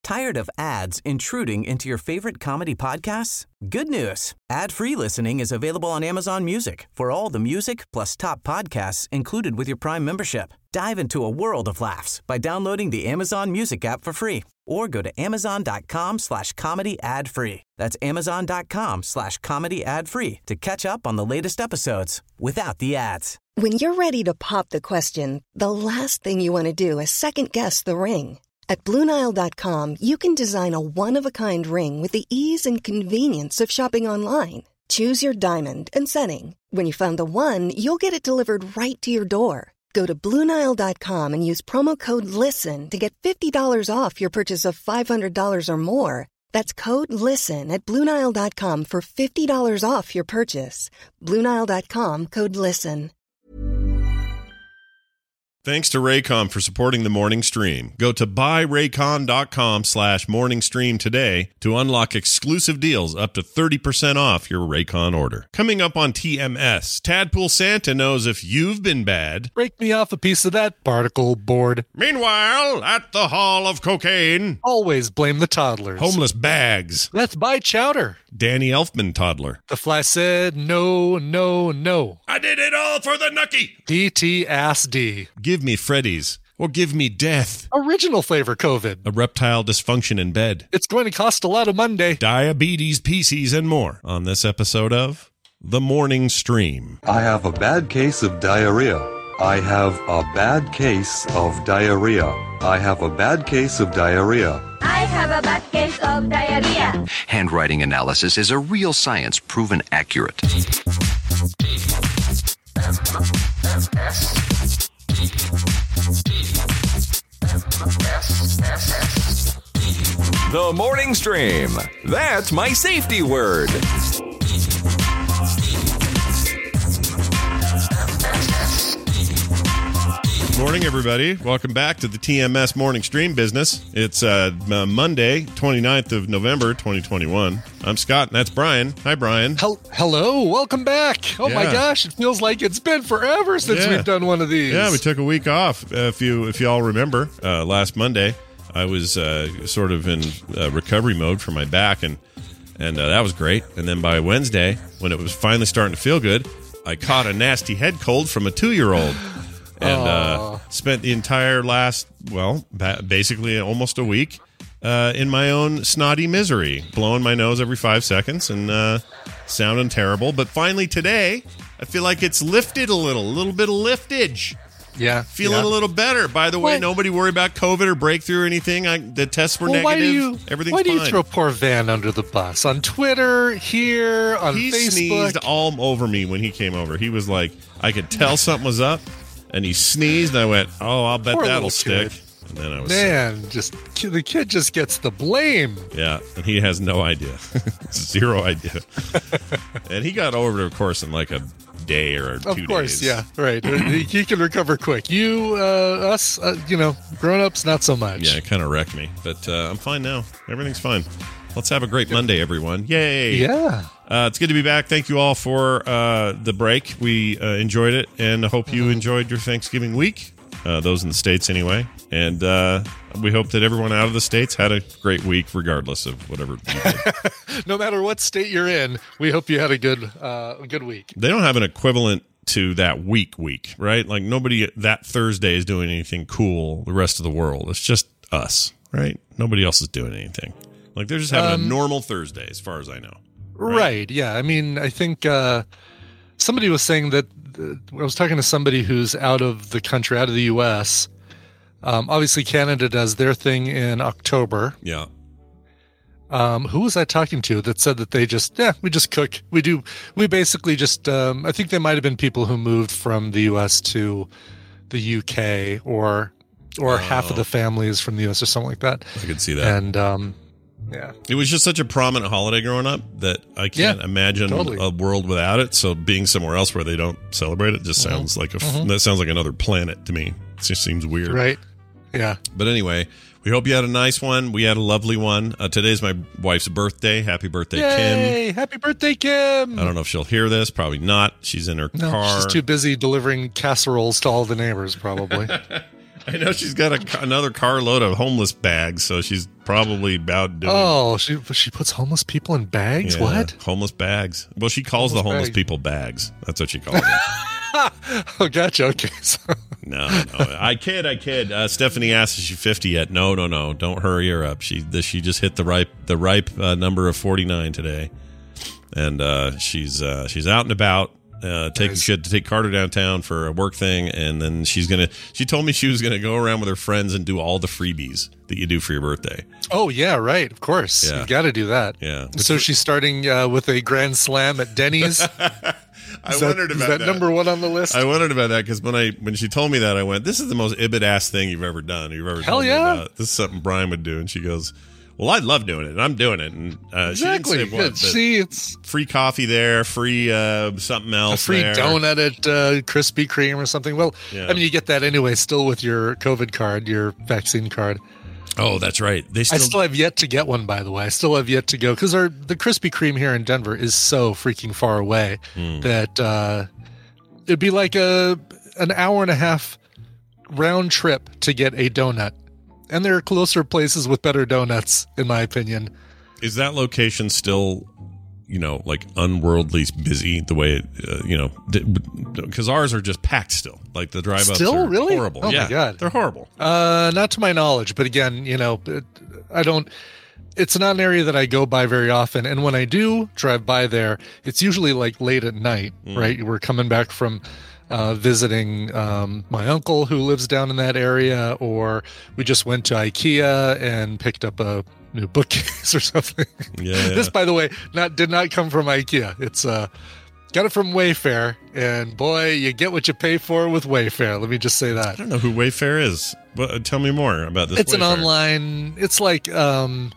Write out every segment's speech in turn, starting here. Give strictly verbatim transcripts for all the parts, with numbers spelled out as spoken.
Tired of ads intruding into your favorite comedy podcasts? Good news. Ad-free listening is available on Amazon Music for all the music plus top podcasts included with your Prime membership. Dive into a world of laughs by downloading the Amazon Music app for free or go to amazon.com slash comedy ad free. That's amazon.com slash comedy ad free to catch up on the latest episodes without the ads. When you're ready to pop the question, the last thing you want to do is second guess the ring. At Blue Nile dot com, you can design a one-of-a-kind ring with the ease and convenience of shopping online. Choose your diamond and setting. When you find the one, you'll get it delivered right to your door. Go to Blue Nile dot com and use promo code LISTEN to get fifty dollars off your purchase of five hundred dollars or more. That's code LISTEN at Blue Nile dot com for fifty dollars off your purchase. Blue Nile dot com, code LISTEN. Thanks to Raycom for supporting the morning stream. Go to buy raycon dot com slash morning stream today to unlock exclusive deals up to thirty percent off your Raycon order. Coming up on T M S, Tadpool Santa knows if you've been bad. Break me off a piece of that particle board. Meanwhile, at the Hall of Cocaine, always blame the toddlers. Homeless bags. Let's buy chowder. Danny Elfman toddler. The fly said, no, no, no. I did it all for the nookie. D T ass D. Give me Freddy's, or give me death. Original flavor COVID. A reptile dysfunction in bed. It's going to cost a lot of Monday. Diabetes, P Cs, and more on this episode of The Morning Stream. I have a bad case of diarrhea. I have a bad case of diarrhea. I have a bad case of diarrhea. I have a bad case of diarrhea. Handwriting analysis is a real science proven accurate. The Morning Stream. That's my safety word. Morning, everybody. Welcome back to the T M S Morning Stream business. It's uh, Monday, twenty-ninth of November, twenty twenty-one. I'm Scott, and that's Brian. Hi, Brian. Hel- Hello. Welcome back. Oh, yeah. my gosh. It feels like it's been forever since yeah. we've done one of these. Yeah, we took a week off. Uh, if you if you all remember, uh, last Monday, I was uh, sort of in uh, recovery mode for my back, and, and uh, that was great. And then by Wednesday, when it was finally starting to feel good, I caught a nasty head cold from a two-year-old. And uh, spent the entire last, well, ba- basically almost a week uh, in my own snotty misery, blowing my nose every five seconds and uh, sounding terrible. But finally today, I feel like it's lifted a little, a little bit of liftage. Yeah. Feeling yeah. a little better. By the way, what? Nobody worry about COVID or breakthrough or anything. I, the tests were well, negative. Why do you, Everything's why do you fine. throw poor Van under the bus? On Twitter, here, on he Facebook? He sneezed all over me when he came over. He was like, I could tell something was up. And he sneezed, and I went, oh, I'll bet Poor that'll stick. Kid. And then I was Man, sick. just the kid just gets the blame. Yeah, and he has no idea. Zero idea. And he got over it, of course, in like a day or two days. Of course, days. yeah, right. he, he can recover quick. You, uh, us, uh, you know, grown-ups, not so much. Yeah, it kind of wrecked me. But uh, I'm fine now. Everything's fine. Let's have a great Monday, everyone. Yay. Yeah. Uh, it's good to be back. Thank you all for uh, the break. We uh, enjoyed it, and I hope you mm-hmm. enjoyed your Thanksgiving week, uh, those in the States anyway. And uh, we hope that everyone out of the States had a great week, regardless of whatever you did. No matter what state you're in, we hope you had a good, uh, a good week. They don't have an equivalent to that week week, right? Like nobody that Thursday is doing anything cool the rest of the world. It's just us, right? Nobody else is doing anything. Like they're just having um, a normal Thursday as far as I know. Right. right yeah. I mean, I think uh, somebody was saying that uh, I was talking to somebody who's out of the country, out of the U S. Um, obviously, Canada does their thing in October. Yeah. Um, who was I talking to that said that they just, yeah, we just cook. We do, we basically just, um, I think there might have been people who moved from the U S to the U K or, or oh. half of the families from the U S or something like that. I could see that. And, um, yeah, it was just such a prominent holiday growing up that I can't yeah, imagine totally. a world without it. So being somewhere else where they don't celebrate it just sounds mm-hmm. like a, mm-hmm. that sounds like another planet to me. It just seems weird. Right. Yeah. But anyway, we hope you had a nice one. We had a lovely one. Uh, today's my wife's birthday. Happy birthday, Yay! Kim. Happy birthday, Kim. I don't know if she'll hear this. Probably not. She's in her no, car. She's too busy delivering casseroles to all the neighbors, probably. I know she's got a, another carload of homeless bags, so she's probably about doing. Oh, she she puts homeless people in bags. Yeah, what? Homeless bags. Well, she calls Homeless the homeless bag. people bags. That's what she calls them. Oh, gotcha. Okay. So, No, no, I kid, I kid. Uh, Stephanie asked, "Is she fifty yet?" No, no, no. Don't hurry her up. She the, she just hit the ripe the ripe uh, number of forty-nine today, and uh, she's uh, she's out and about uh, taking Nice. shit to take Carter downtown for a work thing, and then she's gonna. She told me she was gonna go around with her friends and do all the freebies that you do for your birthday. oh yeah, right. Of course, Yeah. you got to do that. Yeah. So she's starting uh, with a grand slam at Denny's. I Is that- wondered is about that, that. number one on the list. I wondered about that because when I when she told me that, I went, "This is the most Ibid ass thing you've ever done. You've ever Hell told me yeah. about. This is something Brian would do." And she goes, "Well, I love doing it, and I'm doing it." And uh, exactly. she didn't say what, Yeah, but see, it's free coffee there, free uh, something a else, free there. donut at uh, Krispy Kreme or something. Well, Yeah. I mean, you get that anyway, still with your COVID card, your vaccine card. Oh, that's right. They still, I still have yet to get one, by the way. I still have yet to go because our the Krispy Kreme here in Denver is so freaking far away Hmm. that uh, it'd be like a an hour and a half round trip to get a donut. And there are closer places with better donuts, in my opinion. is that location still, you know, like unworldly busy the way it, uh, you know, because ours are just packed still. Like the drive ups Still? are Really? horrible. Oh, my yeah, God. they're horrible. Uh, not to my knowledge, but again, you know, it, I don't. It's not an area that I go by very often, and when I do drive by there, it's usually like late at night, right? We're coming back from uh, visiting um, my uncle who lives down in that area, or we just went to IKEA and picked up a new bookcase or something. Yeah, yeah. This, by the way, not did not come from IKEA. It's uh, got it from Wayfair, and boy, you get what you pay for with Wayfair. Let me just say that. I don't know who Wayfair is. But tell me more about this. It's an Wayfair. online. It's like um,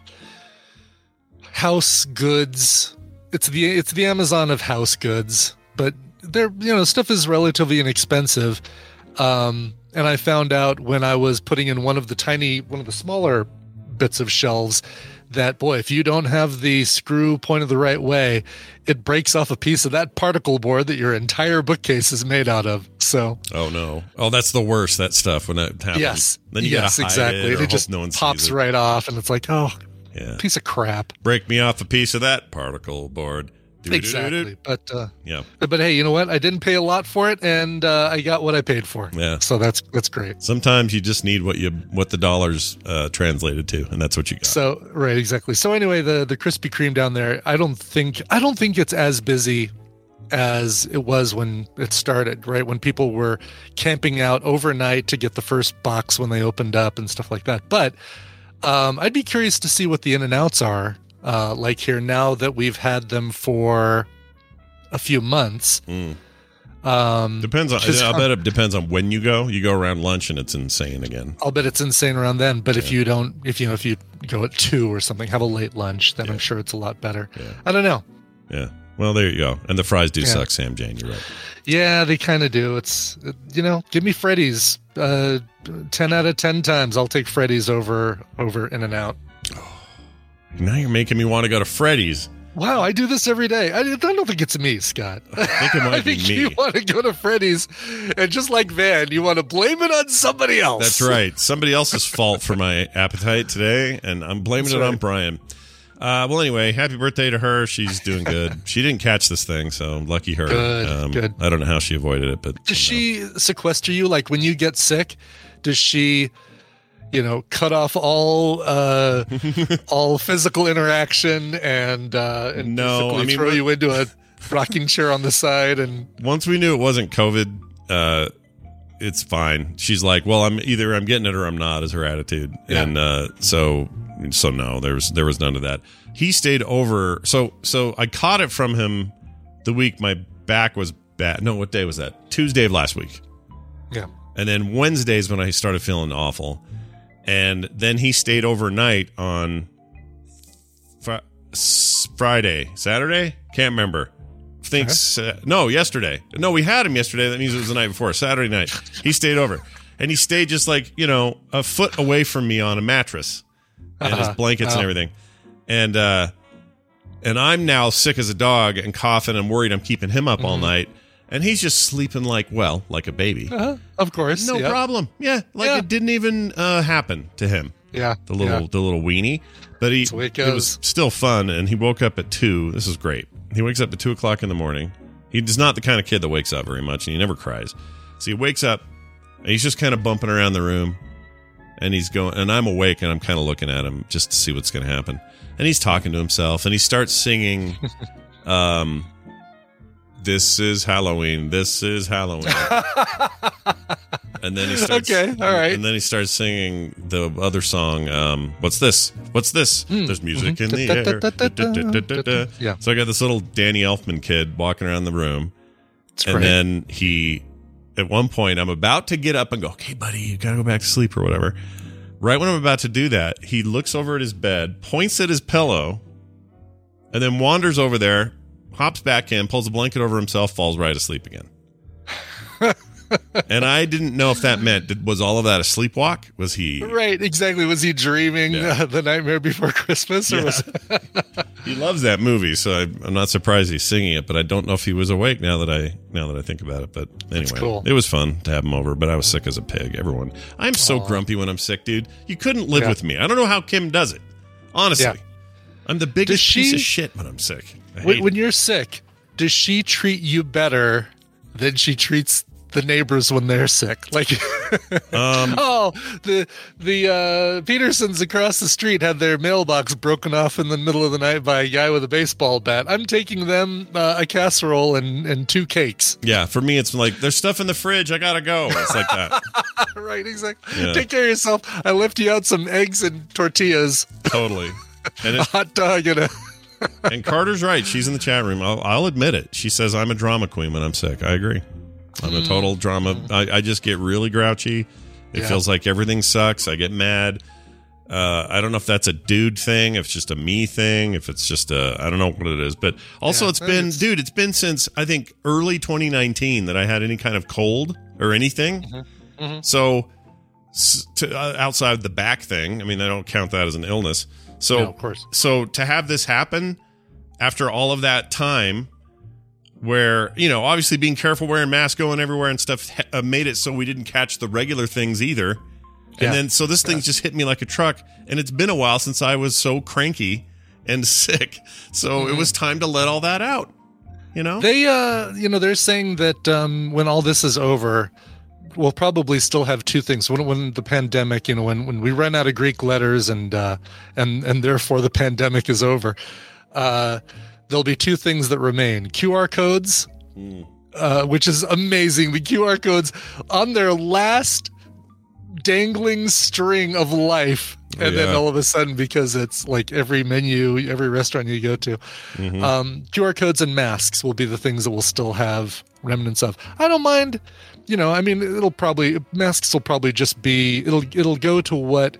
house goods. It's the it's the Amazon of house goods, but they're you know stuff is relatively inexpensive. Um, and I found out when I was putting in one of the tiny, one of the smaller bits of shelves, that boy, if you don't have the screw pointed the right way, it breaks off a piece of that particle board that your entire bookcase is made out of. So Oh no! Oh, that's the worst. That stuff when that happens. yes, Then you yes, gotta hide exactly. it, And or it hope just no one pops sees it. right off, and it's like, oh, Yeah. piece of crap. Break me off a piece of that particle board. Exactly. Doo-doo-doo-doo. But uh, Yeah. but hey, you know what? I didn't pay a lot for it, and uh, I got what I paid for. Yeah. So that's that's great. Sometimes you just need what you what the dollars uh, translated to, and that's what you got. So right, exactly. So anyway, the the Krispy Kreme down there, I don't think I don't think it's as busy as it was when it started. Right, when people were camping out overnight to get the first box when they opened up and stuff like that. But um, I'd be curious to see what the in and outs are uh, like here now that we've had them for a few months. Mm. Um, Depends on. 'cause I bet it depends on when you go. You go around lunch, and it's insane again. I'll bet it's insane around then. But if you don't, if you know, if you go at two or something, have a late lunch, then I'm sure it's a lot better. Yeah. I don't know. Yeah. Well, there you go. And the fries do Yeah. suck, Sam Jane. You're right. Yeah, they kind of do. It's uh, you know, give me Freddy's. Uh, ten out of ten times, I'll take Freddy's over over In and Out. Now you're making me want to go to Freddy's. Wow, I do this every day. I, I don't think it's me, Scott. I think it might I be think me. you want to go to Freddy's, and just like Van, you want to blame it on somebody else. That's right. Somebody else's fault for my appetite today, and I'm blaming That's it on right. Brian. Uh, well, anyway, happy birthday to her. She's doing good. She didn't catch this thing, so lucky her. Good, good. I don't know how she avoided it, but Does somehow. she sequester you? Like when you get sick, does she, you know, cut off all uh, all physical interaction and uh, and No, basically I mean, throw we're- you into a rocking chair on the side? And Once we knew it wasn't COVID, uh, it's fine. She's like, well, I'm either I'm getting it or I'm not, is her attitude. Yeah. And uh, so so no, there was there was none of that. He stayed over. So so I caught it from him the week my back was bad. No, what day was that? Tuesday of last week. yeah, And then Wednesdays when I started feeling awful. And then he stayed overnight on fr- s- Friday, Saturday? Can't remember. Thinks uh, no, yesterday. No, we had him yesterday. That means it was the night before. Saturday night. He stayed over. And he stayed just like, you know, a foot away from me on a mattress and his Uh-huh. blankets and Wow. everything. And uh and I'm now sick as a dog and coughing and worried I'm keeping him up all Mm-hmm. night. And he's just sleeping like, well, like a baby. Uh-huh. Of course. No yeah. problem. Yeah. Like Yeah. it didn't even uh, happen to him. Yeah. The little yeah. the little weenie. But he That's the way it it was goes. still fun, and he woke up at two. This is great. He wakes up at two o'clock in the morning. He's not the kind of kid that wakes up very much, and he never cries. So he wakes up, and he's just kind of bumping around the room, and he's going. And I'm awake, and I'm kind of looking at him just to see what's going to happen. And he's talking to himself, and he starts singing, um, "This is Halloween. This is Halloween." And then he starts. Okay, all right. And then he starts singing the other song. Um, What's this? What's this? Mm. There's music Mhm. in the air. Da-da-da-da-da-da. Yeah. So I got this little Danny Elfman kid walking around the room, That's and great. then he, at one point, I'm about to get up and go, "Okay, buddy, you gotta go back to sleep or whatever." Right when I'm about to do that, he looks over at his bed, points at his pillow, and then wanders over there, hops back in, pulls a blanket over himself, falls right asleep again. And I didn't know if that meant, did, was all of that a sleepwalk? Was he? Right, exactly. Was he dreaming Yeah. uh, The Nightmare Before Christmas? Or Yeah. was He loves that movie, so I, I'm not surprised he's singing it. But I don't know if he was awake now that I now that I think about it. But anyway, cool. It was fun to have him over. But I was sick as a pig. Everyone, I'm so Aw. grumpy when I'm sick, dude. You couldn't live Yeah. with me. I don't know how Kim does it. Honestly, Yeah. I'm the biggest Does she- piece of shit when I'm sick. I when, hate when it. you're sick, does she treat you better than she treats the neighbors when they're sick? Like, Um, oh, the the uh, Petersons across the street had their mailbox broken off in the middle of the night by a guy with a baseball bat. I'm taking them uh, a casserole and, and two cakes. yeah, for me, it's like there's stuff in the fridge. I gotta go. It's like that. Right, exactly. Yeah. Take care of yourself. I left you out some eggs and tortillas, Totally. And a it, hot dog, and a. and Carter's right. She's in the chat room. I'll, I'll admit it. She says I'm a drama queen when I'm sick. I agree. I'm a total drama. I, I just get really grouchy. It Yeah. feels like everything sucks. I get mad. Uh, I don't know if that's a dude thing, if it's just a me thing, if it's just a, I don't know what it is. But also, Yeah, it's been, it's- dude, it's been since I think early twenty nineteen that I had any kind of cold or anything. Mm-hmm. So, s- to, uh, outside the back thing, I mean, I don't count that as an illness. So, No, of course. so to have this happen after all of that time, where, you know, obviously being careful, wearing masks, going everywhere and stuff uh, made it so we didn't catch the regular things either. And Yeah. then, so this thing's just hit me like a truck. And it's been a while since I was so cranky and sick. So it was time to let all that out, you know? They, uh, you know, they're saying that um, when all this is over, we'll probably still have two things. When, when the pandemic, you know, when, when we run out of Greek letters and uh, and and therefore the pandemic is over, uh, there'll be two things that remain: Q R codes, uh, which is amazing. The Q R codes on their last dangling string of life. And Yeah. then all of a sudden, because it's like every menu, every restaurant you go to, Mhm. um, Q R codes and masks will be the things that we'll still have remnants of. I don't mind, you know. I mean, it'll probably masks will probably just be it'll it'll go to what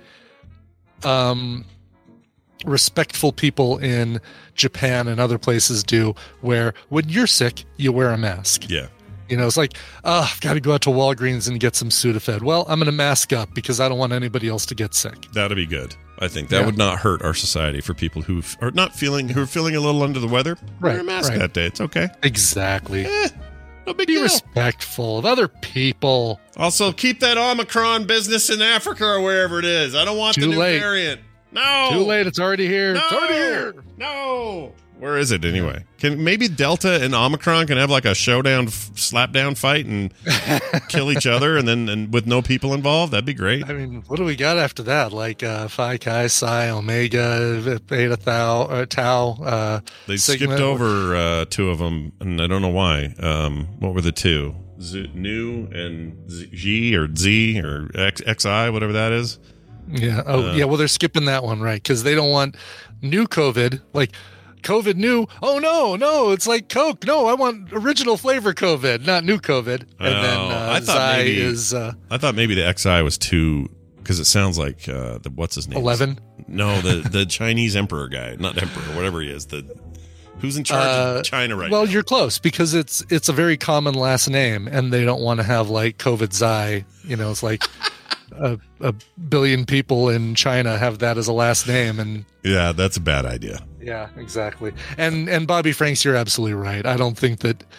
um, respectful people in Japan and other places do, where when you're sick, you wear a mask. Yeah. You know, it's like, oh, I've got to go out to Walgreens and get some Sudafed. Well, I'm going to mask up because I don't want anybody else to get sick. That'd be good. I think that Yeah. would not hurt our society for people who are not feeling, who are feeling a little under the weather. Wear a Right, mask right. that day. It's okay. Exactly. Eh, no big Be deal. respectful of other people. Also, keep that Omicron business in Africa or wherever it is. I don't want Too the new late. variant. No. Too late. It's already here. No. It's already here. No. Where is it anyway? Can maybe Delta and Omicron can have like a showdown, f- slapdown fight and kill each other, and then and with no people involved? That'd be great. I mean, what do we got after that? Like uh, Phi, Chi, Psi, Omega, Beta, Thou, uh, Tau. Uh, They Sigma. skipped over uh, two of them, and I don't know why. Um, what were the two? Z- Nu and Z- G or Z or X- XI, whatever that is. Yeah. Oh, Uh, yeah. Well, they're skipping that one, right? Because they don't want new COVID. Like COVID new. Oh no, no, it's like Coke. No, I want original flavor COVID, not new COVID. And then Oh, uh, I thought Xi maybe- is uh, I thought maybe the X I was too, because it sounds like uh, the what's his name? eleven. No, the the Chinese emperor guy, not emperor, whatever he is. The who's in charge Uh, of China right Well, now? you're close because it's it's a very common last name, and they don't want to have like COVID Xi. You know, it's like a, a billion people in China have that as a last name, and Yeah, that's a bad idea. yeah, exactly. And and Bobby Franks, you're absolutely right. I don't think that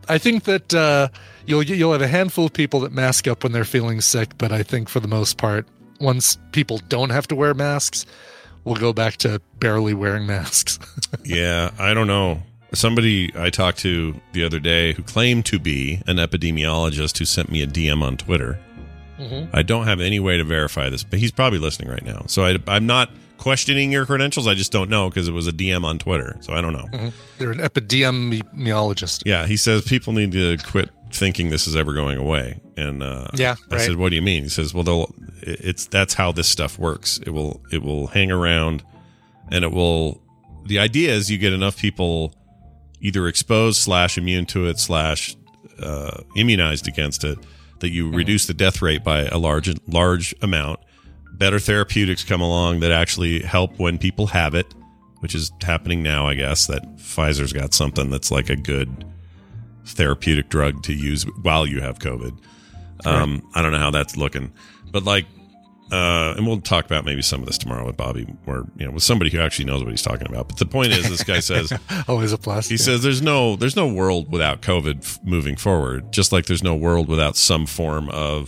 I think that uh, you'll you'll have a handful of people that mask up when they're feeling sick, but I think for the most part, once people don't have to wear masks, we'll go back to barely wearing masks. Yeah, I don't know. Somebody I talked to the other day who claimed to be an epidemiologist who sent me a D M on Twitter. Mm-hmm. I don't have any way to verify this, but he's probably listening right now. So I, I'm not questioning your credentials. I just don't know because it was a D M on Twitter. So I don't know. Mm-hmm. You're an epidemiologist. Yeah, he says people need to quit thinking this is ever going away. And uh, yeah, I right. said, what do you mean? He says, well, they'll, it's that's how this stuff works. It will it will hang around, and it will. The idea is you get enough people either exposed slash immune to it slash uh, immunized against it, that you mm-hmm. reduce the death rate by a large large amount. Better therapeutics come along that actually help when people have it, which is happening now, I guess, that Pfizer's got something that's like a good therapeutic drug to use while you have COVID. Um, right. I don't know how that's looking. But like, uh, and we'll talk about maybe some of this tomorrow with Bobby, or you know, with somebody who actually knows what he's talking about. But the point is, this guy says, always a plus. He yeah. says there's no there's no world without COVID f- moving forward. Just like there's no world without some form of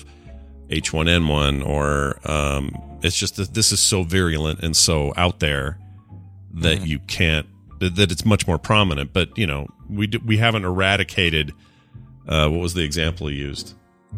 H one N one, or um, it's just that this is so virulent and so out there that mm-hmm. you can't that it's much more prominent. But you know, we d- we haven't eradicated. Uh, what was the example he used?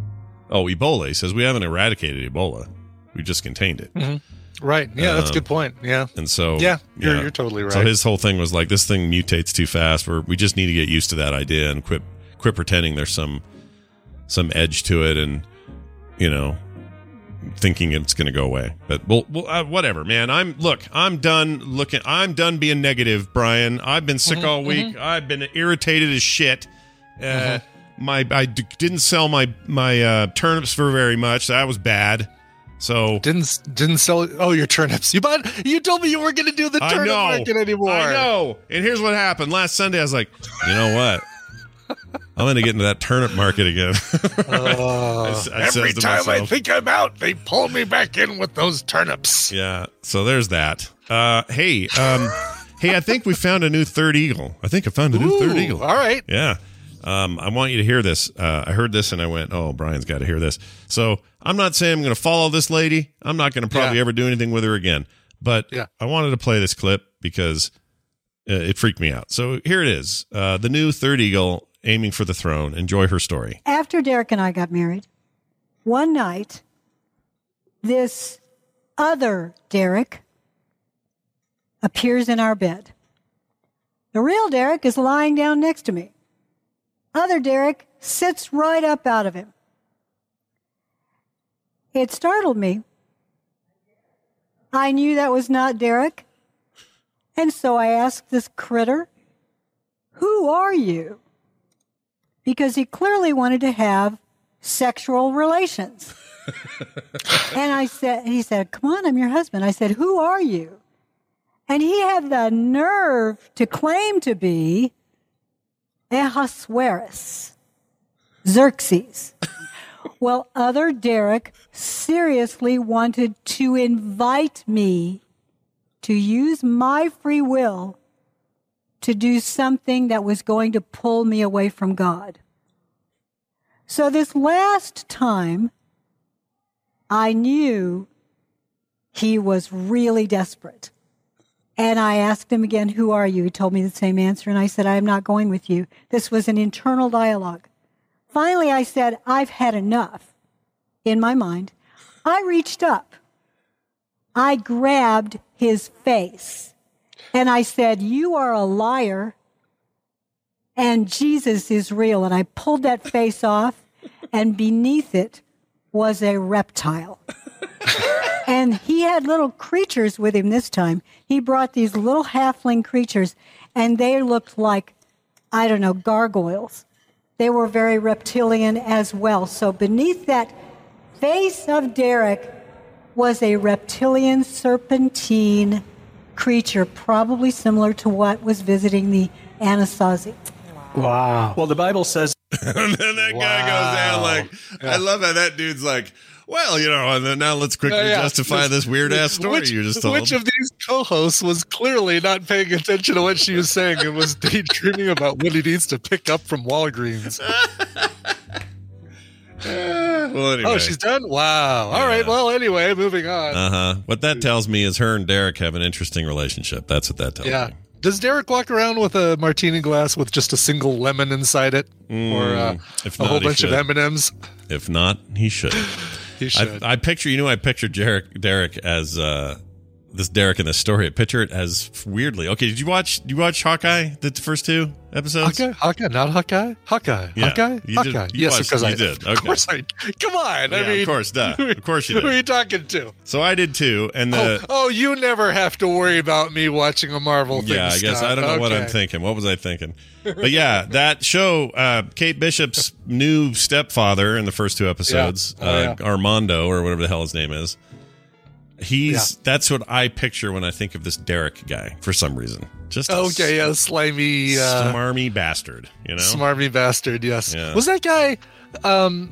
Oh, Ebola. He says we haven't eradicated Ebola. We just contained it. Mm-hmm. Right. Yeah, um, that's a good point. Yeah. And so, yeah, you're, yeah. you're totally right. So his whole thing was like, this thing mutates too fast. Where we just need to get used to that idea and quit quit pretending there's some some edge to it, and you know, thinking it's going to go away. But well, well uh, whatever, man. I'm look. I'm done looking. I'm done being negative, Brian. I've been sick mm-hmm, all week. Mm-hmm. I've been irritated as shit. Uh, mm-hmm. My I d- didn't sell my my uh, turnips for very much. That was bad. So didn't didn't sell. Oh, your turnips. You bought. You told me you weren't going to do the I turnip know, market anymore. I know. And here's what happened last Sunday. I was like, you know what? I'm going to get into that turnip market again. uh, I, I every time myself, I think I'm out, they pull me back in with those turnips. Yeah. So there's that. Uh, hey, um, hey, I think we found a new third eagle. I think I found a new Ooh, third eagle. All right. Yeah. Um, I want you to hear this. Uh, I heard this and I went, oh, Brian's got to hear this. So I'm not saying I'm going to follow this lady. I'm not going to probably yeah. ever do anything with her again. But yeah. I wanted to play this clip because uh, it freaked me out. So here it is. Uh, the new third eagle aiming for the throne. Enjoy her story. After Derek and I got married, one night, this other Derek appears in our bed. The real Derek is lying down next to me. Other Derek sits right up out of him. It startled me. I knew that was not Derek. And so I asked this critter, who are you? Because he clearly wanted to have sexual relations. And I said, he said, come on, I'm your husband. I said, who are you? And he had the nerve to claim to be Ahasuerus, Xerxes. Well, other Derek seriously wanted to invite me to use my free will to do something that was going to pull me away from God. So this last time, I knew he was really desperate. And I asked him again, who are you? He told me the same answer. And I said, I am not going with you. This was an internal dialogue. Finally, I said, I've had enough in my mind. I reached up. I grabbed his face. And I said, you are a liar. And Jesus is real. And I pulled that face off. And beneath it was a reptile. And he had little creatures with him this time. He brought these little halfling creatures, and they looked like, I don't know, gargoyles. They were very reptilian as well. So beneath that face of Derek was a reptilian serpentine creature, probably similar to what was visiting the Anasazi. Wow. Well, the Bible says... And then that wow. guy goes down like, yeah. I love how that dude's like, Well, you know, and then now let's quickly Uh, yeah. justify This- this weird ass story which, you just told. Which of these co-hosts was clearly not paying attention to what she was saying and was daydreaming about what he needs to pick up from Walgreens? Well, anyway. Oh, she's done? Wow. All Yeah. right. Well, anyway, moving on. Uh huh. What that tells me is her and Derek have an interesting relationship. That's what that tells yeah. me. Does Derek walk around with a martini glass with just a single lemon inside it, or uh, Mm, if a not, whole he bunch of should. M and M's? If not, he should. He should. I, I picture, you know, I picture Derek, Derek as uh, this Derek in this story. I picture it as weirdly. Okay, did you watch? Did you watch Hawkeye? The first two episodes. Hawkeye, Hawkeye, not Hawkeye, Hawkeye, Yeah, Hawkeye, you did- Hawkeye. you Yes, watched- because you I did. Of Okay. course, I. Come on, I Yeah, mean, of course, duh. Of course you Who are did. you talking to? So I did too, and the oh, oh, you never have to worry about me watching a Marvel thing. yeah, I guess Scott. I don't know what I'm Okay. thinking. What was I thinking? But yeah, that show, uh, Kate Bishop's new stepfather in the first two episodes, Yeah. Oh, uh, Armando or whatever the hell his name is. He's Yeah. that's what I picture when I think of this Derek guy for some reason. Just a Okay, yeah, slimy, uh, smarmy bastard, you know. smarmy bastard. Yes, Yeah. was that guy? Um,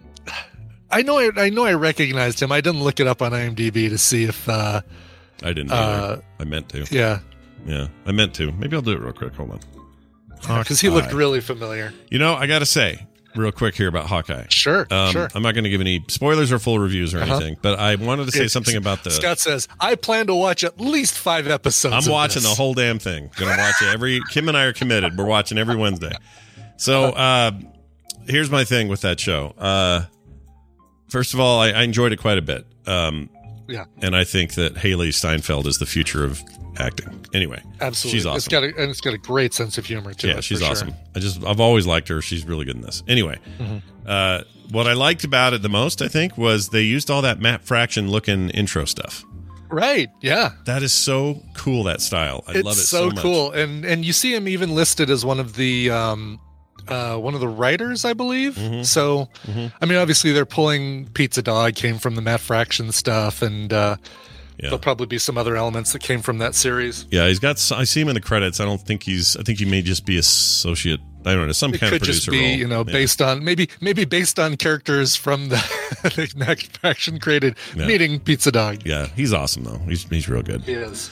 I know, I, I know, I recognized him. I didn't look it up on IMDb to see if. Uh, I didn't either. uh, I meant to. yeah, Yeah, I meant to. Maybe I'll do it real quick. Hold on. because he looked Hawkeye. really familiar. You know, I got to say, real quick here about Hawkeye. Sure, Um, sure. I'm not going to give any spoilers or full reviews or Uh-huh. anything, but I wanted to say Okay. something about the. Scott says, I plan to watch at least five episodes. I'm of watching this. the whole damn thing. Gonna watch it every. Kim and I are committed. We're watching every Wednesday. So uh, here's my thing with that show. Uh, first of all, I, I enjoyed it quite a bit. Um, Yeah, and I think that Haley Steinfeld is the future of acting. Anyway, absolutely. she's awesome. It's got a, and it's got a great sense of humor too. Yeah, she's awesome. I just I've always liked her. She's really good in this. Anyway, Mm-hmm. uh, what I liked about it the most, I think, was they used all that Matt Fraction looking intro stuff. Right. Yeah. That is so cool. That style, I It's love it so, so, much. cool. And and you see him even listed as one of the um uh one of the writers, I believe. Mhm. So Mhm. I mean, obviously they're pulling Pizza Dog came from the Matt Fraction stuff, and uh Yeah. there'll probably be some other elements that came from that series. Yeah, he's got. I see him in the credits. I don't think he's. I think he may just be associate. I don't know, some It kind could of just producer be, role. you know, Yeah. based on maybe maybe based on characters from the, the Matt Fraction created Yeah. meeting Pizza Dog. Yeah, he's awesome though. He's he's real good. He is.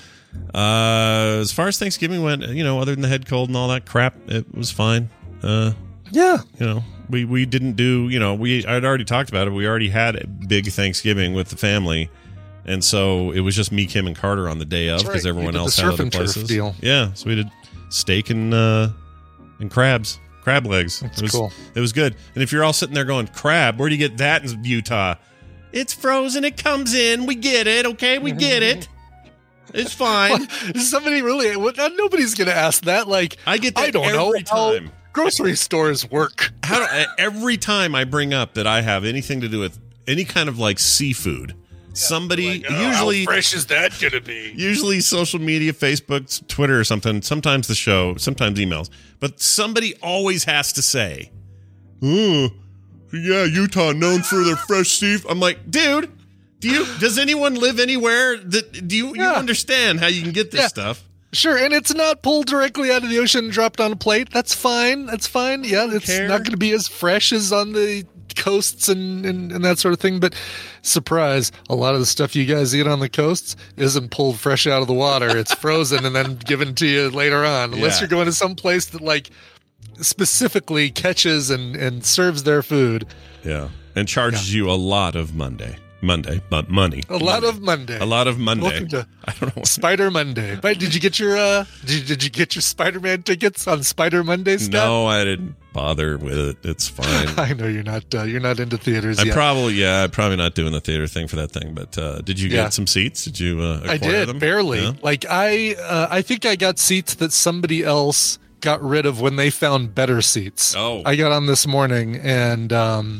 Uh, as far as Thanksgiving went, you know, other than the head cold and all that crap, it was fine. Uh, Yeah. you know, we we didn't do. You know, we I'd already talked about it. We already had a big Thanksgiving with the family. And so it was just me, Kim, and Carter on the day of That's because right. everyone You did else the had surf other and turf places. deal. Yeah, so we did steak and uh, and crabs, crab legs. That's it was, cool. It was good. And if you're all sitting there going, "Crab, where do you get that in Utah?" It's frozen. It comes in. We get it. Okay, we get it. It's fine. Somebody really, what- nobody's going to ask that. Like, I get that I don't know every how time. grocery stores work. How do, every time I bring up that I have anything to do with any kind of like seafood, somebody usually how fresh is that going to be? usually social media, Facebook, Twitter, or something. Sometimes the show, sometimes emails, but somebody always has to say, "Oh, yeah, Utah known for their fresh seafood." I'm like, dude, do you? Does anyone live anywhere that do you? You Yeah. understand how you can get this Yeah. stuff? Sure, and it's not pulled directly out of the ocean and dropped on a plate. That's fine. That's fine. Yeah, it's care. not going to be as fresh as on the coasts and, and, and that sort of thing. But surprise, a lot of the stuff you guys eat on the coasts isn't pulled fresh out of the water. It's frozen and then given to you later on. Unless Yeah. you're going to some place that like specifically catches and, and serves their food. Yeah, and charges you a lot of Monday, Monday, but money, A lot of Monday. a lot of Monday. Welcome to I don't know. Spider Monday. But did you get your uh did, did you get your Spider-Man tickets on Spider Monday, Scott? No, I didn't bother with it. It's fine. I know you're not uh, you're not into theaters I yet. probably, yeah, I'm probably not doing the theater thing for that thing. But uh, did you get Yeah. some seats? Did you? Uh, acquire I did them? barely. Yeah? Like I uh, I think I got seats that somebody else got rid of when they found better seats. Oh. I got on this morning and um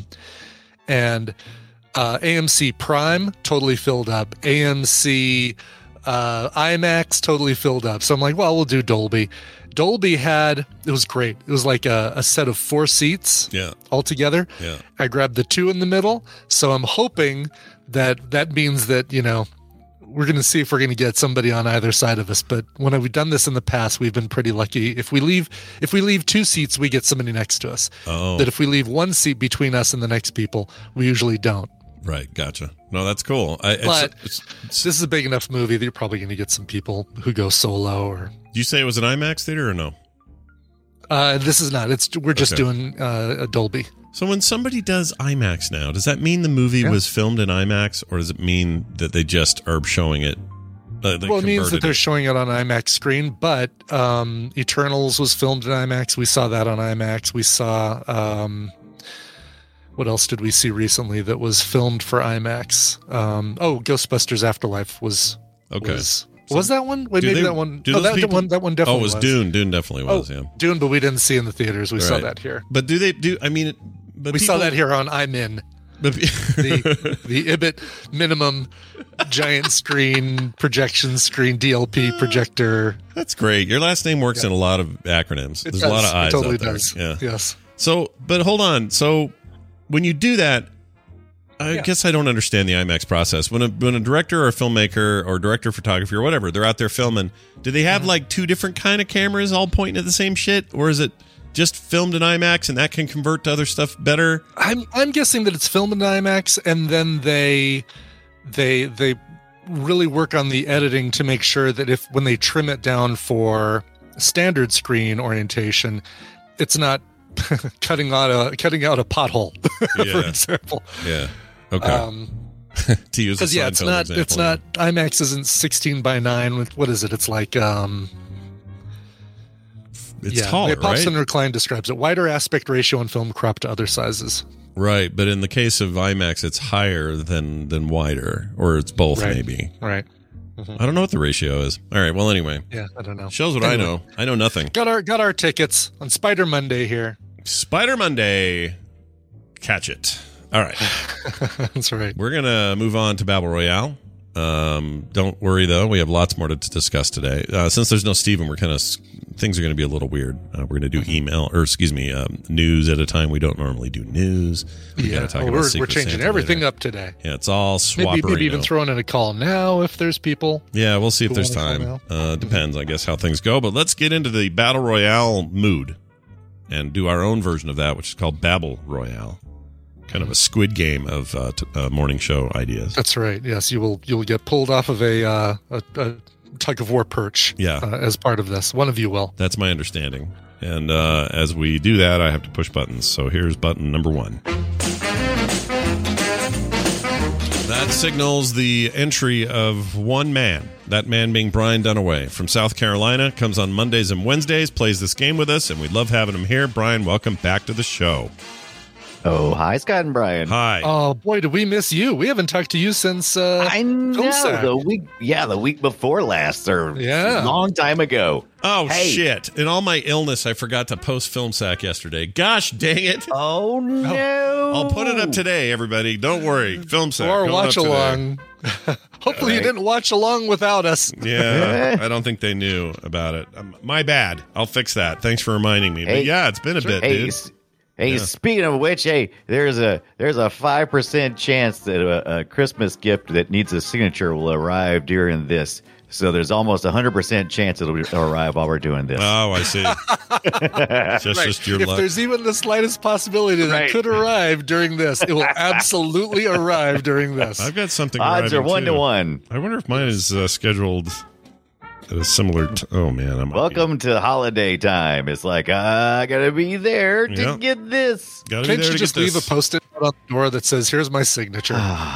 and uh, A M C Prime totally filled up. A M C uh, IMAX totally filled up. So I'm like, well, we'll do Dolby. Dolby had, it was great. It was like a, a set of four seats Yeah, altogether. yeah. I grabbed the two in the middle. So I'm hoping that that means that, you know, we're going to see if we're going to get somebody on either side of us. But when we've done this in the past, we've been pretty lucky. If we leave, if we leave two seats, we get somebody next to us. Oh, That if we leave one seat between us and the next people, we usually don't. Right. Gotcha. No, that's cool. I, But it's, it's, this is a big enough movie that you're probably going to get some people who go solo. Or do you say it was an IMAX theater or no? uh, this is not. It's we're just Okay. doing uh, a Dolby. So when somebody does IMAX now, does that mean the movie Yeah. was filmed in IMAX, or does it mean that they just are showing it? Uh, they Well, it means that converted they're it? showing it on IMAX screen, but um, Eternals was filmed in IMAX. We saw that on IMAX. We saw um, what else did we see recently that was filmed for IMAX? Um, oh, Ghostbusters Afterlife was Okay. Was, So was that one? Wait, do maybe they- that one. do Oh, those that people- one. That one definitely. Oh, it was, was Dune. Dune definitely was. Oh, yeah. Dune, but we didn't see in the theaters. We saw Right. that here. But do they do? I mean, but we people, saw that here on I'm In. But, the the I B I T minimum giant screen projection screen D L P projector. That's great. Your last name works Yeah. in a lot of acronyms. It There's does. a lot of eyes It totally out there. does. Yeah. Yes. So, but hold on. So, when you do that, I Yeah. guess I don't understand the IMAX process. When a when a director or a filmmaker or director of photography or whatever, they're out there filming, do they have like two different kind of cameras all pointing at the same shit, or is it just filmed in IMAX and that can convert to other stuff better? I'm I'm guessing that it's filmed in IMAX and then they they they really work on the editing to make sure that if when they trim it down for standard screen orientation, it's not cutting out a cutting out a pothole, for Yeah. example. Yeah. Okay. Um, to use a because yeah, it's Seinfeld not example. it's not IMAX isn't sixteen by nine. With what is it? It's like um, It's yeah, taller, the Pops right? and Recline describes it. Wider aspect ratio and film crop to other sizes. Right, but in the case of IMAX, it's higher than than wider, or it's both Right. maybe. Right. I don't know what the ratio is. All right. Well, anyway, Yeah, I don't know. shows what I Anyway. know. I know nothing. Got our got our tickets on Spider Monday here. Spider Monday, catch it. All right, That's right. we're gonna move on to Battle Royale. Um, don't worry though, we have lots more to, to discuss today. Uh, since there's no Steven, we're kind of things are going to be a little weird. Uh, we're going to do email or excuse me, um, news at a time. We don't normally do news. We Yeah, gotta talk well, about we're, we're Secret changing Santa everything later. up today. Yeah, it's all Maybe, maybe even swapperino. throwing in a call now if there's people. Yeah, we'll see if Who there's wanna time. call now? Uh, depends, I guess, how things go. But let's get into the Battle Royale mood and do our own version of that, which is called Babble Royale. Kind of a Squid Game of uh, t- uh, morning show ideas. That's right. Yes, you will. You'll get pulled off of a uh, a, a tug of war perch. Yeah. uh, as part of this, one of you will. That's my understanding. And uh, as we do that, I have to push buttons. So here's button number one. That signals the entry of one man. That man being Brian Dunaway from South Carolina. Comes on Mondays and Wednesdays, plays this game with us, and we love having him here. Brian, welcome back to the show. Oh, hi, Scott and Brian. Hi. Oh boy, did we miss you? We haven't talked to you since. Uh, I know Filmsack. the week, yeah, the week before last, or Yeah. a long time ago. Oh, Hey. shit. In all my illness, I forgot to post Film Sack yesterday. Gosh dang it. Oh no! I'll put it up today, everybody. Don't worry. Film Sack. or going watch up today. along. Hopefully, you Right. didn't watch along without us. Yeah, I don't think they knew about it. Um, my bad. I'll fix that. Thanks for reminding me. But Hey. yeah, it's been a bit, Hey, dude. s- hey. Yeah. Speaking of which, hey, there's a there's a five percent chance that a, a Christmas gift that needs a signature will arrive during this. So there's almost a hundred percent chance it'll arrive while we're doing this. Oh, I see. It's just, Right. just your if luck. there's even the slightest possibility that Right. it could arrive during this, it will absolutely arrive during this. I've got something. Odds are arriving, one to too. one. I wonder if mine is uh, scheduled at a similar. T- oh man, I'm Welcome to holiday time. It's like I gotta be there to Yeah. get this. Gotta be Can't there you to just get leave this. a post-it note on the door that says, "Here's my signature"?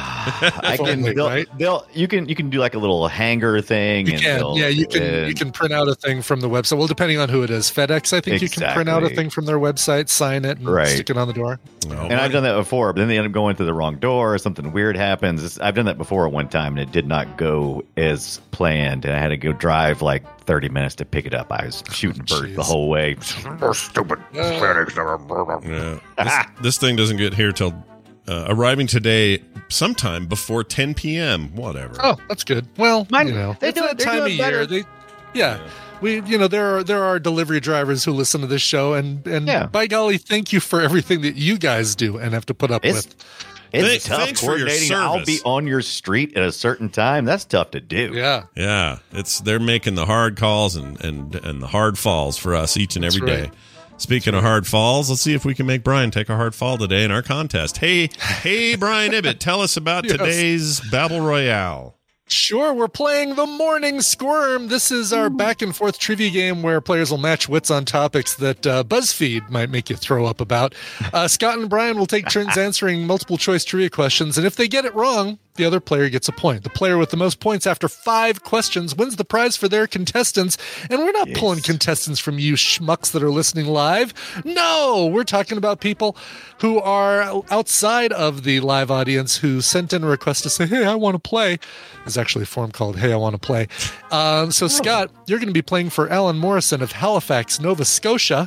I can. only, they'll, right? they'll. You can. You can do like a little hanger thing. You and can, they'll- yeah. You can. and- You can print out a thing from the website. Well, depending on who it is, FedEx. I think you can print out a Exactly. thing from their website, sign it, and Right. stick it on the door. Oh, And I've done that before, but then they end up going to the wrong door, or something weird happens. It's- I've done that before one time, and it did not go as planned, and I had to go drive like thirty minutes to pick it up. I was shooting Bert the Jeez. whole way. Stupid FedEx. Yeah. This, this thing doesn't get here till uh, arriving today sometime before ten p.m. Whatever. Oh, that's good. Well, Mine- you know, they it's do it- that they're time of doing year. better. They, yeah. We, you know, there are there are delivery drivers who listen to this show, and and Yeah. by golly, thank you for everything that you guys do and have to put up It's with. it's Thank- tough thanks for your coordinating. I'll service. be on your street at a certain time. That's tough to do. Yeah, Yeah, it's they're making the hard calls and and and the hard falls for us each and every That's day. right. Speaking of hard falls, let's see if we can make Brian take a hard fall today in our contest. Hey, hey, Brian Ibbett, tell us about Yes. today's Battle Royale. Sure, we're playing the Morning Squirm. This is our back and forth trivia game where players will match wits on topics that uh, BuzzFeed might make you throw up about. Uh, Scott and Brian will take turns answering multiple choice trivia questions, and if they get it wrong, the other player gets a point. The player with the most points after five questions wins the prize for their contestants. And we're not Yes. pulling contestants from you schmucks that are listening live. No, we're talking about people who are outside of the live audience who sent in a request to say, hey, I want to play. There's actually a form called Hey, I Want to Play. Um, so, Scott, you're going to be playing for Alan Morrison of Halifax, Nova Scotia.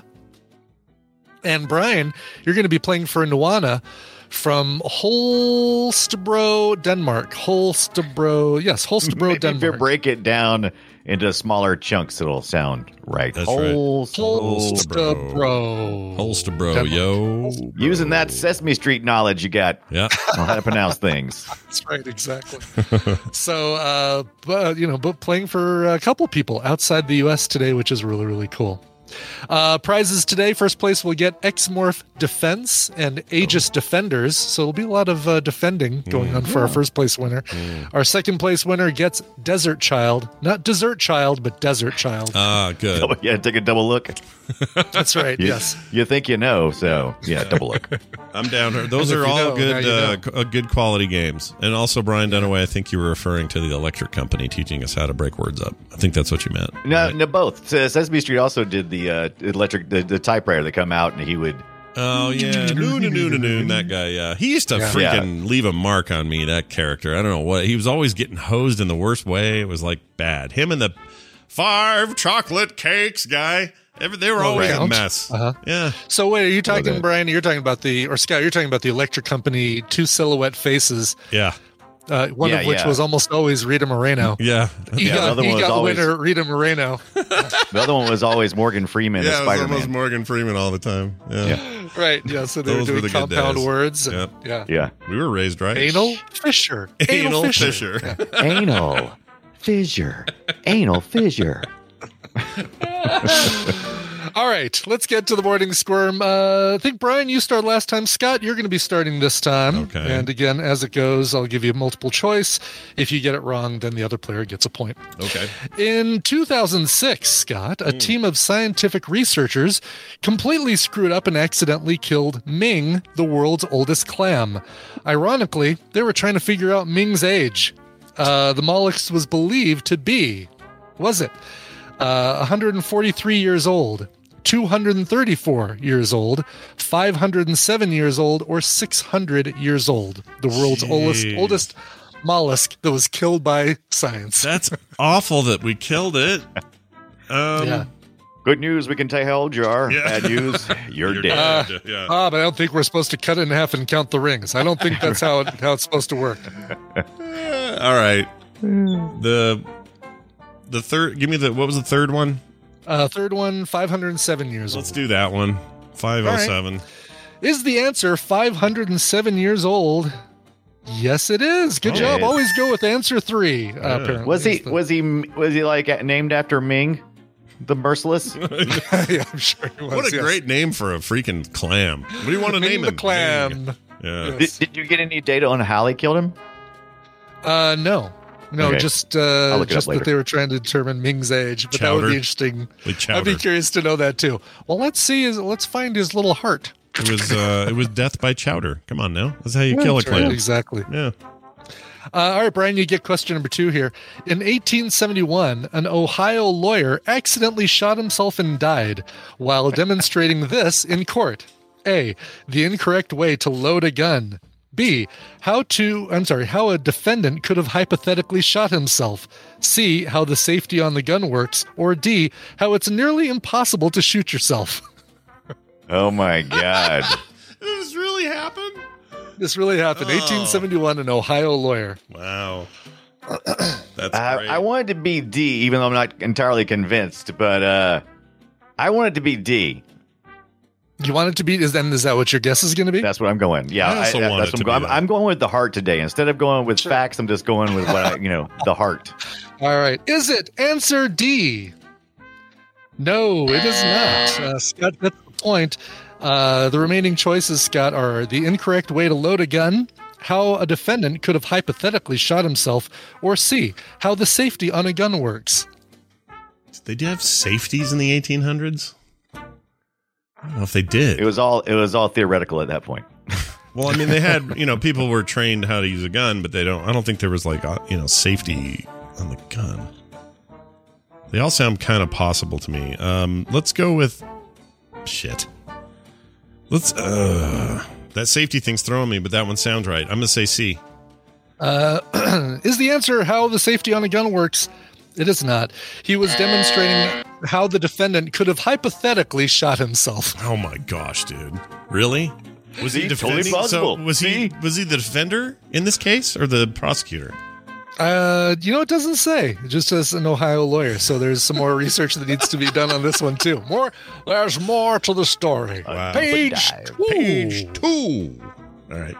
And Brian, you're going to be playing for Nuana from Holstebro, Denmark. Holstebro, yes, Holstebro, Maybe if you Denmark. break it down into smaller chunks, it'll sound right. That's right. Holstebro. Holstebro, yo. Using that Sesame Street knowledge you got Yeah. on how to pronounce things. That's right, exactly. so, uh, but, you know, but playing for a couple people outside the U S today, which is really, really cool. Uh, prizes today. First place will get Exmorph Defense and Aegis Defenders. So it'll be a lot of uh, defending going on for our first place winner. Our second place winner gets Desert Child. Not Dessert Child, but Desert Child. Ah, good. Oh, yeah, take a double look. That's right, You, yes. You think you know, so yeah, double look. I'm down here. Those And are if you all know, good, now you uh, know. c- uh, good quality games. And also, Brian Dunaway, I think you were referring to the electric company teaching us how to break words up. I think that's what you meant. No, right? no, both. So Sesame Street also did the uh, electric, the, the typewriter that come out, and he would. Oh yeah, noon, noon, noon, noon. That guy, yeah, he used to Yeah. freaking leave a mark on me. That character, I don't know what. He was always getting hosed in the worst way. It was like bad. Him and the five chocolate cakes guy. Every, they were Oh, always a round? mess. Uh-huh. Yeah. So wait, are you talking, that. Brian? You're talking about the, or Scott, you're talking about the electric company, two silhouette faces, Yeah. uh, one Yeah, of which yeah. was almost always Rita Moreno. Yeah. You Yeah, the got, other you one was got always- winner Rita Moreno. The other one was always Morgan Freeman as Yeah, it was Spider almost Man. Morgan Freeman all the time. Yeah. Yeah. Right, yeah, so they Those were were doing the good compound days. words. And, Yep. Yeah. Yeah. We were raised right. Anal Fisher. Anal Fisher. Yeah. Anal fissure. Anal fissure. All right, let's get to the morning squirm. Uh, I think, Brian, you started last time. Scott, you're going to be starting this time. Okay. And again, as it goes, I'll give you multiple choice. If you get it wrong, then the other player gets a point. Okay. In two thousand six, Scott, a team of scientific researchers completely screwed up and accidentally killed Ming, the world's oldest clam. Ironically, they were trying to figure out Ming's age. Uh, the mollusk was believed to be, was it, uh, one hundred forty-three years old, two hundred thirty-four years old, five hundred seven years old, or six hundred years old? The world's oldest, Jeez. oldest mollusk that was killed by science. That's awful that we killed it. Um, yeah. Good news, we can tell how old you are. Yeah. Bad news, you're, You're dead. dead. yeah. Ah, but I don't think we're supposed to cut it in half and count the rings. I don't think that's how it, how it's supposed to work. All right. The the third. Give me the. What was the third one? Uh, third one, five hundred seven years Let's old. do that one. Five oh seven. Is the answer five hundred seven years old? Yes, it is. Good Oh, job. it is. Always go with answer three. Uh, apparently, Was he Is the- was he was he like named after Ming, the merciless? yeah, I'm sure he was. What a yes. great name for a freaking clam. What do you want to Ming name the him? clam. Ming. Yeah. Did, did you get any data on how they killed him? Uh, no. No, Okay. just I'll uh, look it up just that later. they were trying to determine Ming's age, but that would Chowder. be interesting. Like I'd chowder. be curious to know that too. Well, let's see. His, let's find his little heart. It was uh, it was death by chowder. Come on now. That's how you kill a That's right, clam. Exactly. Yeah. Uh, all right, Brian, you get question number two here. In eighteen seventy-one, an Ohio lawyer accidentally shot himself and died while demonstrating this in court. A, the incorrect way to load a gun. B, how to, I'm sorry, how a defendant could have hypothetically shot himself. C, how the safety on the gun works. Or D, how it's nearly impossible to shoot yourself. Oh my God! Did this really happen? This really happened. Oh. eighteen seventy-one, an Ohio lawyer. Wow. That's I, great. I wanted to be D, even though I'm not entirely convinced. But uh, I wanted to be D. You want it to be, is then is that what your guess is going to be? That's what I'm going. Yeah, I also want that's it what to I'm, going. be I'm, that. I'm going with the heart today. Instead of going with facts, I'm just going with what I, you know, the heart. All right. Is it answer D? No, it is not. Uh, Scott gets the point. Uh, the remaining choices, Scott, are the incorrect way to load a gun, how a defendant could have hypothetically shot himself, or C, how the safety on a gun works. Did they have safeties in the eighteen hundreds? I don't know if they did. It was all it was all theoretical at that point. Well, I mean, they had, you know, people were trained how to use a gun, but they don't, I don't think there was like, uh, you know, safety on the gun. They all sound kind of possible to me. Um, let's go with shit. Let's, uh, that safety thing's throwing me, but that one sounds right. I'm going to say C. Uh, is the answer how the safety on a gun works? It is not. He was demonstrating how the defendant could have hypothetically shot himself. Oh my gosh, dude. Really? Was See, he defending? totally possible. So was he was he the defender in this case or the prosecutor? Uh, you know, it doesn't say. It just says an Ohio lawyer. So there's some more research that needs to be done on this one too. More, there's more to the story. Wow. Page two. Page two. All right.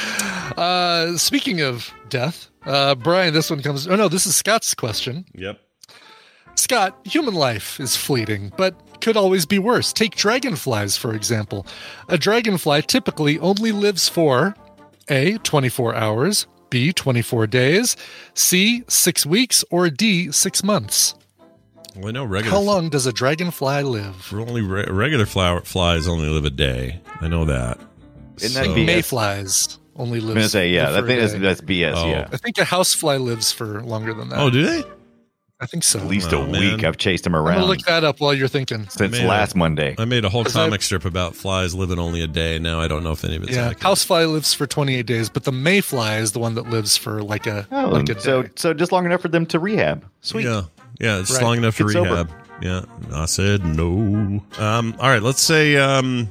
Uh, speaking of death, uh, Brian, this one comes. Oh no, this is Scott's question. Yep. Scott, human life is fleeting, but could always be worse. Take dragonflies, for example. A dragonfly typically only lives for A, twenty-four hours, B, twenty-four days, C, six weeks, or D, six months. Well, I know regular. How long does a dragonfly live? Only re- regular flower flies only live a day. I know that. Isn't that So- B S? Mayflies only lives I'm gonna say yeah. for I a think that's, day. that's B S. Oh. Yeah, I think a housefly lives for longer than that. Oh, do they? I think so. at least Oh, a man. week. I've chased them I'm gonna around look that up while you're thinking. since Man. last Monday. I made a whole Is comic that- strip about flies living only a day. Now I don't know if any of it's Yeah, accurate. housefly lives for twenty-eight days, but the mayfly is the one that lives for like a Oh, like a day. so so just long enough for them to rehab. Sweet. Yeah, yeah, it's Right. long enough to Get sober. rehab. Yeah, I said no. Um, all right, let's say. Um,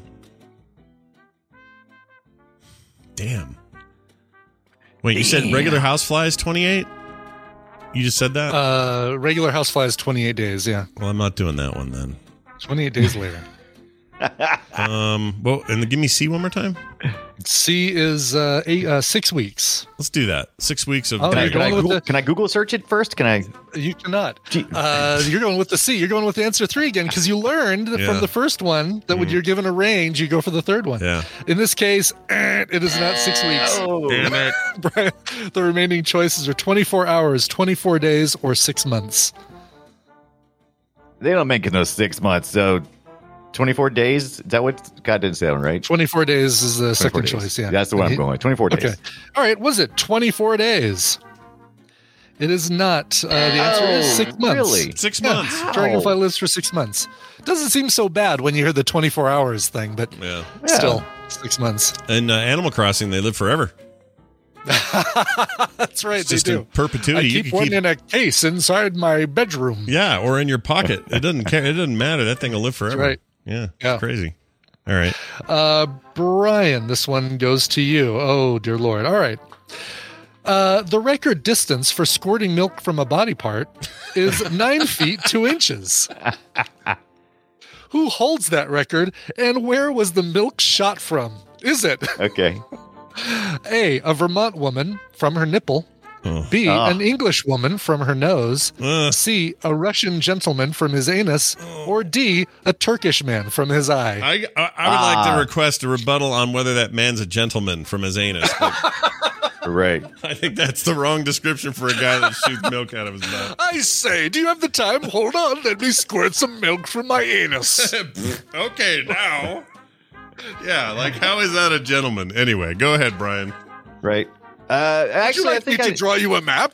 damn. Wait, you said regular housefly is twenty-eight? You just said that? Uh, regular housefly is twenty-eight days. Yeah, well, I'm not doing that one then. twenty-eight days later. Um, well, and give me C one more time. C is uh, eight, uh, six weeks. Let's do that. Six weeks of. Oh, Can I, you're can, I going with Google, the- can I Google search it first? Can I? You cannot. Gee. Uh, you're going with the C. You're going with the answer three again because you learned Yeah. from the first one that when you're given a range, you go for the third one. Yeah. In this case, eh, it is not six weeks. Oh, Damn it. Brian, the remaining choices are twenty-four hours, twenty-four days, or six months. they don't make it those six months. So twenty-four days. Is that what God didn't sound right? twenty-four days is the second days. choice. Yeah, That's the one I'm He- going with. twenty-four days. Okay. All right. Was it twenty-four days? It is not. Uh, the answer is Oh, six months. really? Six Yeah, months. Dragonfly lives for six months. Doesn't seem so bad when you hear the twenty-four hours thing, but Yeah. still, six months. And uh, Animal Crossing, they live forever. That's right. It's They just do. in perpetuity. I You keep can one keep- in a case inside my bedroom. Yeah, or in your pocket. It doesn't care. It doesn't matter. That thing will live forever. right. Yeah. Yeah. It's crazy. All right. Uh, Brian, this one goes to you. Oh, dear Lord. All right. Uh, the record distance for squirting milk from a body part is nine feet two inches. Who holds that record, and where was the milk shot from? Is it Okay. A, a Vermont woman from her nipple, Oh. B, Ah. an English woman from her nose, Uh, C, a Russian gentleman from his anus, or D, a Turkish man from his eye? I, I, I would like Ah. to request a rebuttal on whether that man's a gentleman from his anus. But Right. I think that's the wrong description for a guy that shoots milk out of his mouth. I say, do you have the time? Hold on, let me squirt some milk from my anus. Okay, now. Yeah, like how is that a gentleman? Anyway, go ahead, Brian. Right. Uh, Would you actually, I like me think to I, draw you a map?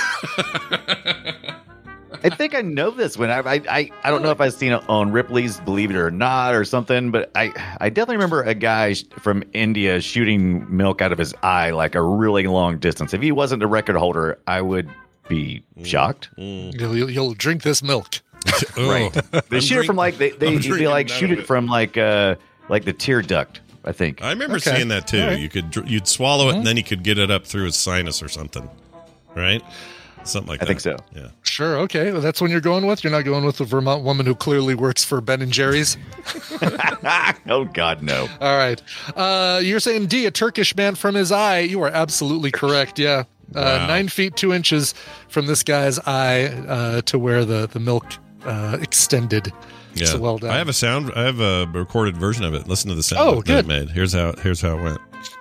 I think I know this one. I I I, I don't know if I've seen it on Ripley's Believe It or Not or something, but I I definitely remember a guy sh- from India shooting milk out of his eye like a really long distance. If he wasn't a record holder, I would be shocked. you'll, you'll, you'll drink this milk. Right. They shoot it from like they they, I'm they drinking like none shoot of it it. from like uh like the tear duct. I think. I remember Okay. seeing that too. All right. You could dr- you'd swallow it and then you could get it up through his sinus or something, right? Something like I that. think so. Yeah. Sure, okay. Well, that's when you're going with? You're not going with the Vermont woman who clearly works for Ben and Jerry's? Oh God, no. All right. Uh, you're saying D, a Turkish man from his eye. You are absolutely correct, yeah. Uh, Wow. Nine feet, two inches from this guy's eye uh, to where the, the milk uh, extended. Yeah. So well done. I have a sound. I have a recorded version of it. Listen to the sound Oh, that good. it made. Here's how. Here's how it went.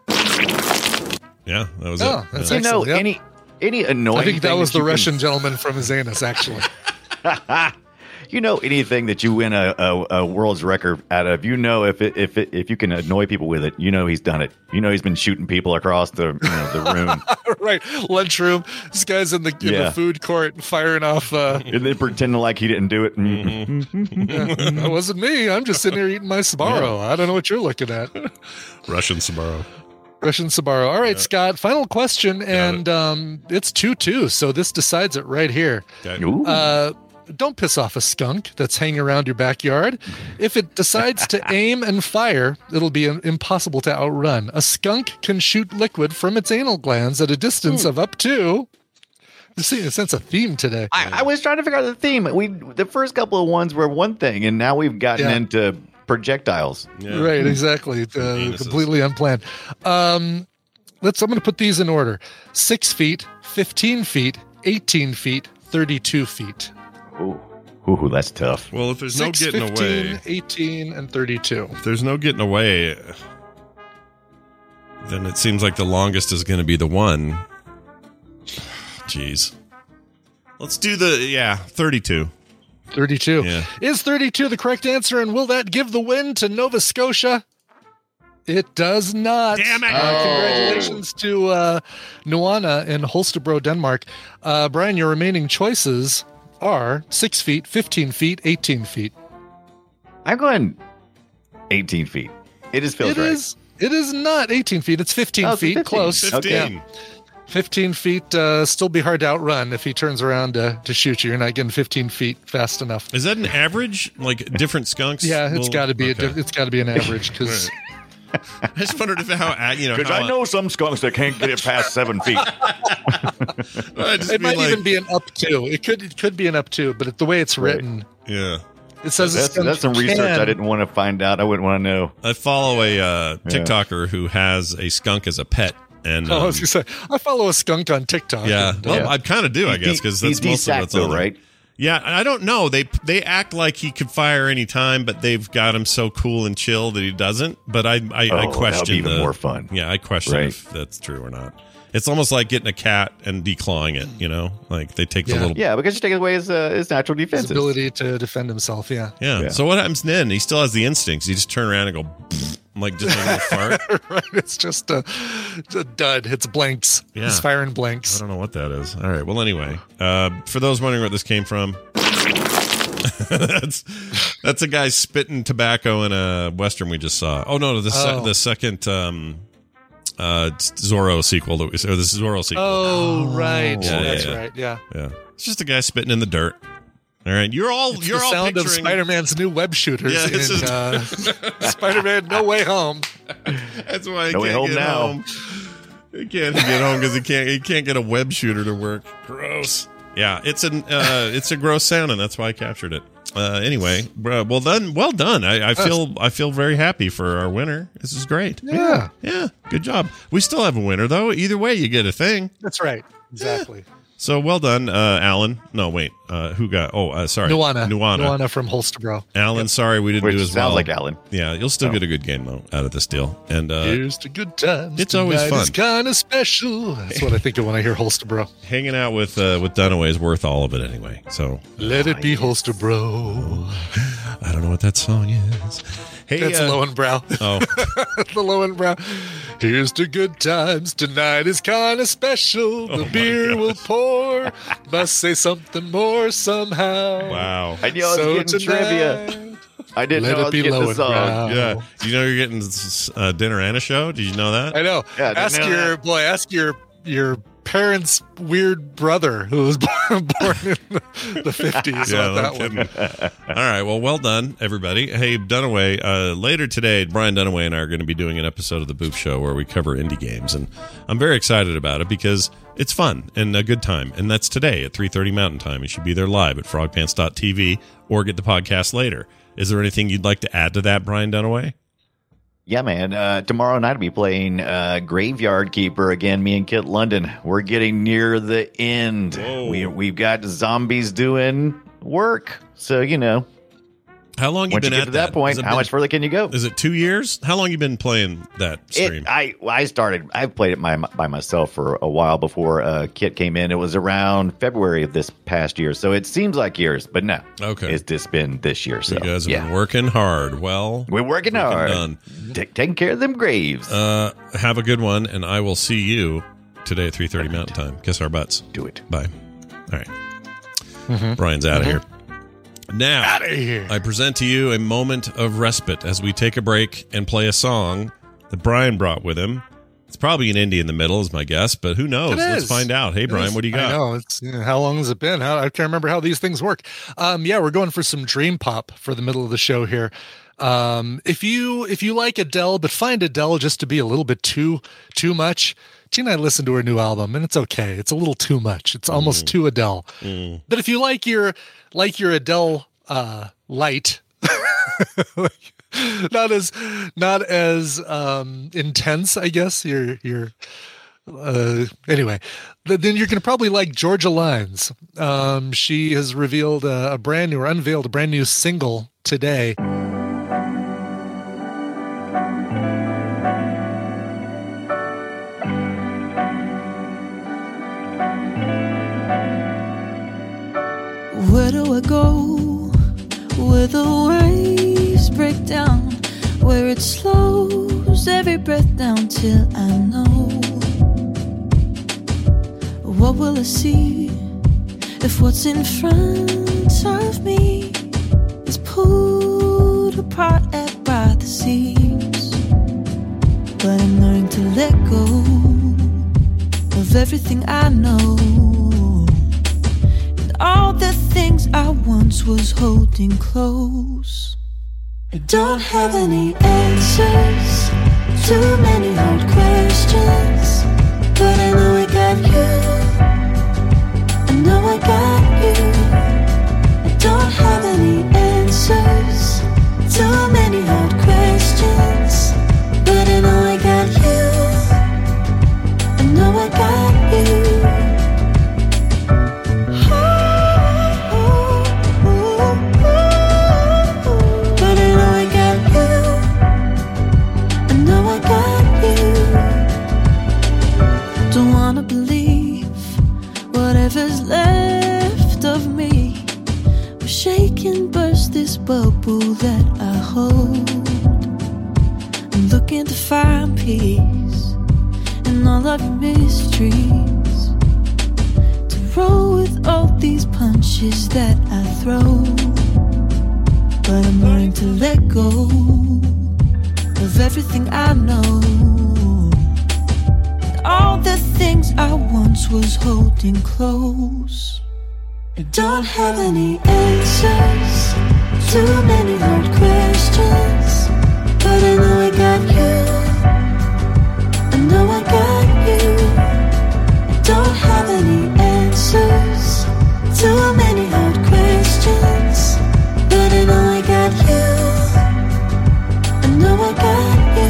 Yeah, that was Oh, it. that's Yeah. You know, Excellent, yep. any any annoying. I think that thing was the you can- Russian gentleman from his anus, actually. You know, anything that you win a, a, a world's record out of, you know, if it, if it, if you can annoy people with it, you know he's done it. You know he's been shooting people across the you know, the room, Right, lunchroom. This guy's in the in Yeah. the food court firing off. Uh, and then pretending like he didn't do it. Mm-hmm. yeah, that wasn't me. I'm just sitting here eating my Sbarro. I don't know what you're looking at. Russian Sbarro. Russian Sbarro. All right, Scott. Final question, and it. um, it's two two. So this decides it right here. Okay. Ooh. Uh, don't piss off a skunk that's hanging around your backyard. If it decides to aim and fire, it'll be im- impossible to outrun. A skunk can shoot liquid from its anal glands at a distance of up to. You see, sense a theme today. I, I was trying to figure out the theme. We the first couple of ones were one thing, and now we've gotten Yeah. into projectiles. Yeah. Right, exactly. Uh, Penises. completely unplanned. Um, let's. I'm going to put these in order: six feet, fifteen feet, eighteen feet, thirty-two feet. Ooh, ooh, that's tough. Well, if there's Six, no getting fifteen, away, eighteen, and thirty-two. if there's no getting away, then it seems like the longest is going to be the one. Jeez. Let's do the yeah thirty-two. thirty-two. Yeah. Is thirty-two the correct answer, and will that give the win to Nova Scotia? It does not. Damn it. Uh, congratulations to uh, Nuana in Holstebro, Denmark. Uh, Brian, your remaining choices are six feet, fifteen feet, eighteen feet. I'm going eighteen feet. It just feels It right. is. It is not eighteen feet. It's fifteen Oh, it's feet. fifteen. Close. fifteen. Yeah. fifteen feet. Uh, still be hard to outrun if he turns around to, to shoot you. You're not getting fifteen feet fast enough. Is that an average? Like different skunks? Yeah, it's will- got to be. okay. A, it's got to be an average because. I just wondered if how you know. Because how, I know some skunks that can't get it past seven feet. I just It mean might like- even be an up to. It could it could be an up to, but the way it's written, Yeah. it says That's, it's gonna- that's some research can- I didn't want to find out. I wouldn't want to know. I follow a uh, TikToker who has a skunk as a pet, and Oh, I um, was gonna say, I follow a skunk on TikTok. yeah, and, well, uh, I kind of do, I guess, because that's He's most of desacked, what's on though, there. right? Yeah, I don't know. They they act like he could fire any time, but they've got him so cool and chill that he doesn't. But I I, Oh, I that would question be even the- more fun. Yeah, I question Right. if that's true or not. It's almost like getting a cat and declawing it. You know, like they take the Yeah. little Yeah, because you take away his, uh, his natural his defenses. ability to defend himself. Yeah. Yeah. Yeah. So what happens then? He still has the instincts. You just turn around and go, like just a little fart. Right. It's just a, it's a dud. It's blanks. Yeah. He's firing I blanks. don't know what that is. All right. Well, anyway, uh, for those wondering where this came from, that's that's a guy spitting tobacco in a western we just saw. Oh no, the se- Oh. the second um, uh, Zorro sequel that we or the Zorro sequel. Oh, right. Yeah, That's yeah, yeah. right. Yeah. Yeah, it's just a guy spitting in the dirt. All right, you're all It's you're the all sound of picturing. Spider-Man's new web shooters Yeah, this in is- uh, Spider-Man No Way Home. That's why he No way can't home get now. home. He can't get home because he can't. He can't get a web shooter to work. Gross. Yeah, it's an uh, it's a gross sound, and that's why I captured it. Uh, anyway, uh, well done, well done. I, I feel I feel very happy for our winner. This is great. Yeah. Yeah, good job. We still have a winner though. Either way, you get a thing. That's right. Exactly. So well done, uh, Alan. No, wait. Uh, who got? Oh, uh, sorry, Nuana. Nuana. Nuana from Holstebro. Alan, sorry we didn't Which do as sounds well. like Alan. Yeah, you'll still Oh. get a good game though out of this deal. And uh, Here's to good times. it's always Tonight fun. is kind of special. That's what I think of when I hear Holstebro. hanging out with uh, with Dunaway is worth all of it anyway. So Let it be Holstebro. I don't know what that song is. Hey, That's uh, Lowenbrow. Oh, The Lowenbrow. Here's to good times. Tonight is kind of special. The Oh my beer gosh. will pour. Must say something more somehow. wow. I knew I was So getting trivia. tonight, I didn't let know I it was be getting the song. Lowenbrow. Yeah. Do you know you're getting uh, dinner and a show? Did you know that? I know. Yeah, I didn't ask know your that. boy. Ask your your parents' weird brother who was born, born in the, the fifties. Yeah, on no that kidding. one. All right. Well, well done, everybody. Hey, Dunaway, uh, later today, Brian Dunaway and I are going to be doing an episode of The Boop Show where we cover indie games. And I'm very excited about it because it's fun and a good time. And that's today at three thirty Mountain Time. You should be there live at frog pants dot t v or get the podcast later. Is there anything you'd like to add to that, Brian Dunaway? Yeah, man. Uh, tomorrow night I'll be playing uh, Graveyard Keeper again. Me and Kit London. We're getting near the end. Whoa. We we've got zombies doing work. So, you know. How long you Once been you get at to that, that? point, Has it how been- much further can you go? Is it two years? How long you been playing that stream? It, I I started. I played it my, by myself for a while before uh, Kit came in. It was around February of this past year, so it seems like years, but no. Okay, it's just been this year. So you guys have yeah. been working hard. Well, we're working hard, done. T- taking care of them graves. Uh, have a good one, and I will see you today at three thirty Mountain Time. Kiss our butts. Do it. Bye. All right. Mm-hmm. Brian's out of Mm-hmm. here. Now, Outta here. I present to you a moment of respite as we take a break and play a song that Brian brought with him. It's probably an indie in the middle, is my guess, but who knows? It Let's is. find out. Hey, It Brian, is. what do you got? I know. It's, you know, how long has it been? How, I can't remember how these things work. Um, yeah, we're going for some dream pop for the middle of the show here. Um, if you if you like Adele, but find Adele just to be a little bit too too much, Tina and I listened to her new album, and it's okay. It's a little too much. It's almost Mm. too Adele. Mm. But if you like your like your Adele uh, light, not as not as um, intense, I guess. You're you're uh, anyway. th- Then you're going to probably like Georgia Lines. Um, she has revealed a, a brand new or unveiled a brand new single today. Where do I go? Where the waves break down, where it slows every breath down till I know. What will I see if what's in front of me is pulled apart at by the seams? But I'm learning to let go of everything I know. All the things I once was holding close. I don't have any answers, too many hard questions, but I know I got you. I know I got you. I don't have any answers, too many hard questions, but I know I got you. I know I got you. Whatever's left of me will shake and burst this bubble that I hold. I'm looking to find peace in all of your mysteries, to roll with all these punches that I throw. But I'm learning to let go of everything I know. All the things I once was holding close. I don't have any answers, too many hard questions, but I know I got you. I know I got you. I don't have any answers, too many hard questions, but I know I got you. I know I got you.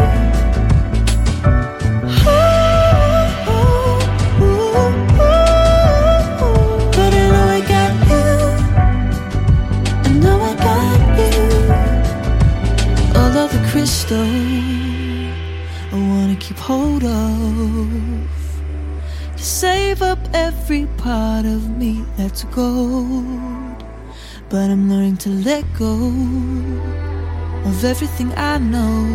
Crystal, I wanna keep hold of, to save up every part of me that's gold. But I'm learning to let go of everything I know,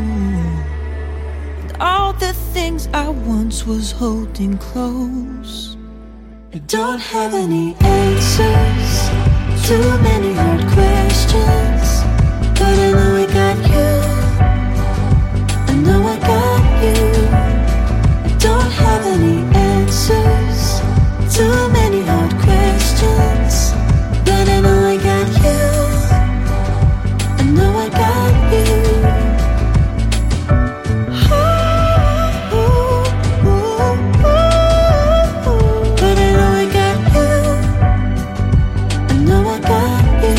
and all the things I once was holding close. I don't have any answers, too many hard questions, but I know I got you. I know I got you. I don't have any answers, too many hard questions, but I know I got you. I know I got you. Ooh, ooh, ooh, ooh. But I know I got you. I know I got you.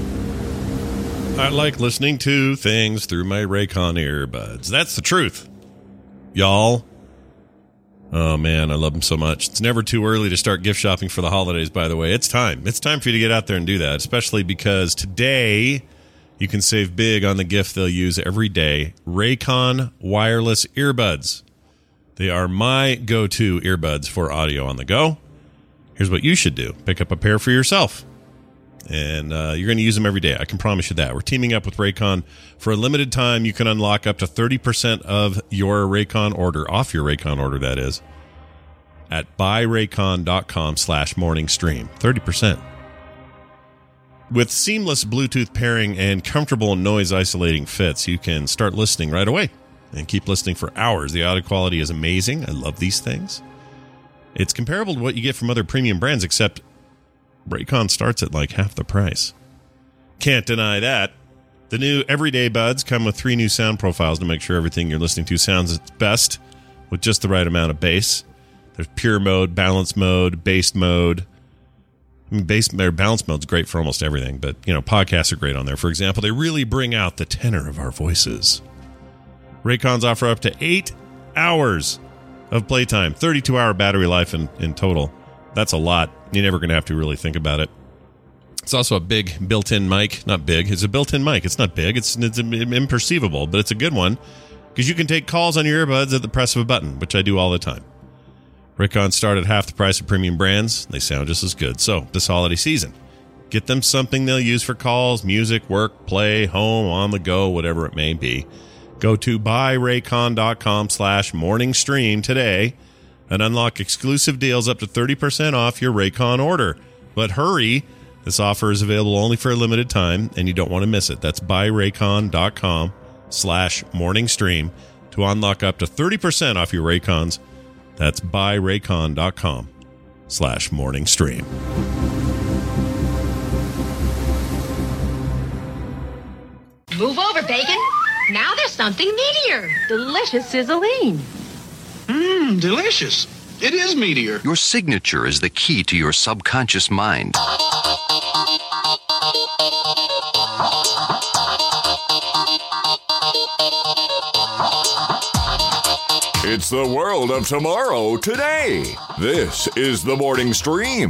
I like listening to things through my Raycon earbuds. That's the truth. y'all. Oh, man, I love them so much. It's never too early to start gift shopping for the holidays, by the way. It's time. It's time for you to get out there and do that, especially because today you can save big on the gift they'll use every day. Raycon wireless earbuds. They are my go-to earbuds for audio on the go. Here's what you should do. Pick up a pair for yourself. And uh, you're going to use them every day. I can promise you that. We're teaming up with Raycon. For a limited time, you can unlock up to thirty percent of your Raycon order, off your Raycon order, that is, at buyraycon.com slash morning stream. thirty percent. With seamless Bluetooth pairing and comfortable noise-isolating fits, you can start listening right away and keep listening for hours. The audio quality is amazing. I love these things. It's comparable to what you get from other premium brands, except Raycon starts at like half the price. Can't deny that. The new Everyday Buds come with three new sound profiles to make sure everything you're listening to sounds its best with just the right amount of bass. There's pure mode, balance mode, bass mode. I mean, bass or balance mode's great for almost everything, but you know, podcasts are great on there. For example, they really bring out the tenor of our voices. Raycons offer up to eight hours of playtime, thirty-two hour battery life in, in total. That's a lot. You're never going to have to really think about it. It's also a big built-in mic. Not big. It's a built-in mic. It's not big. It's, it's imperceivable, but it's a good one because you can take calls on your earbuds at the press of a button, which I do all the time. Raycon start at half the price of premium brands. They sound just as good. So, this holiday season, get them something they'll use for calls, music, work, play, home, on the go, whatever it may be. Go to buyraycon.com slash morning stream today and unlock exclusive deals up to thirty percent off your Raycon order. But hurry, this offer is available only for a limited time, and you don't want to miss it. That's buyraycon.com slash morning stream to unlock up to thirty percent off your Raycons. That's buyraycon.com slash morning stream. Move over, bacon. Now there's something meatier. Delicious sizzling. Mmm, delicious. It is meatier. Your signature is the key to your subconscious mind. It's the world of tomorrow today. This is the morning stream.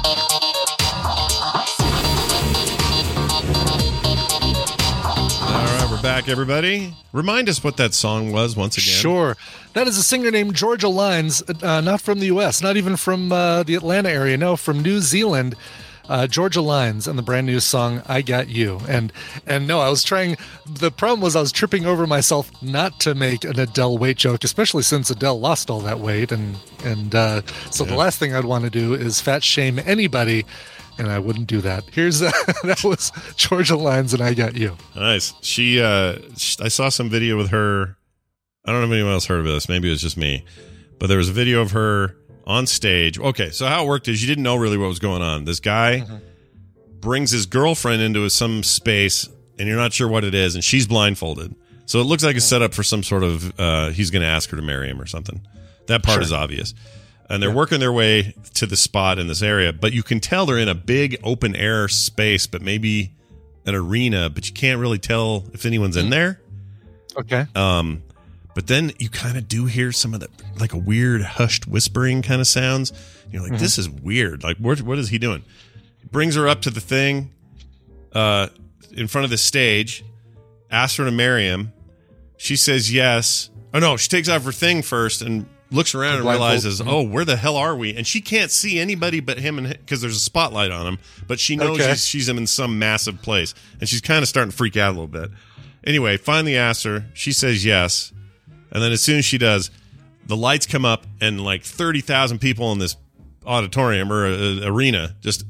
Back, everybody. Remind us what that song was once again. Sure. That is a singer named Georgia Lines, uh, not from the U S, not even from uh, the Atlanta area, no, from New Zealand. Uh, Georgia Lines and the brand new song "I Got You." And and no, I was trying. The problem was I was tripping over myself not to make an Adele weight joke, especially since Adele lost all that weight. And and uh, so yeah. The last thing I'd want to do is fat shame anybody. And I wouldn't do that. Here's uh, that was Georgia Lines and "I Got You." Nice. She, uh, I saw some video with her. I don't know if anyone else heard of this. Maybe it was just me. But there was a video of her on stage. Okay, so how it worked is you didn't know really what was going on. This guy mm-hmm. brings his girlfriend into some space, and you're not sure what it is, and she's blindfolded. So it looks like a setup for some sort of, uh, he's going to ask her to marry him or something. That part sure. is obvious. And they're yeah. working their way to the spot in this area, but you can tell they're in a big open air space, but maybe an arena, but you can't really tell if anyone's in there. Okay. Um, but then you kind of do hear some of the, like a weird hushed whispering kind of sounds. You're like, mm-hmm. this is weird. Like, what, what is he doing? He brings her up to the thing, uh, in front of the stage, asks her to marry him. She says yes. Oh no, she takes off her thing first and looks around and realizes, oh, where the hell are we? And she can't see anybody but him, and because there's a spotlight on him. But she knows okay. she's, she's in some massive place, and she's kind of starting to freak out a little bit. Anyway, finally asks her. She says yes, and then as soon as she does, the lights come up, and like thirty thousand people in this auditorium or uh, arena just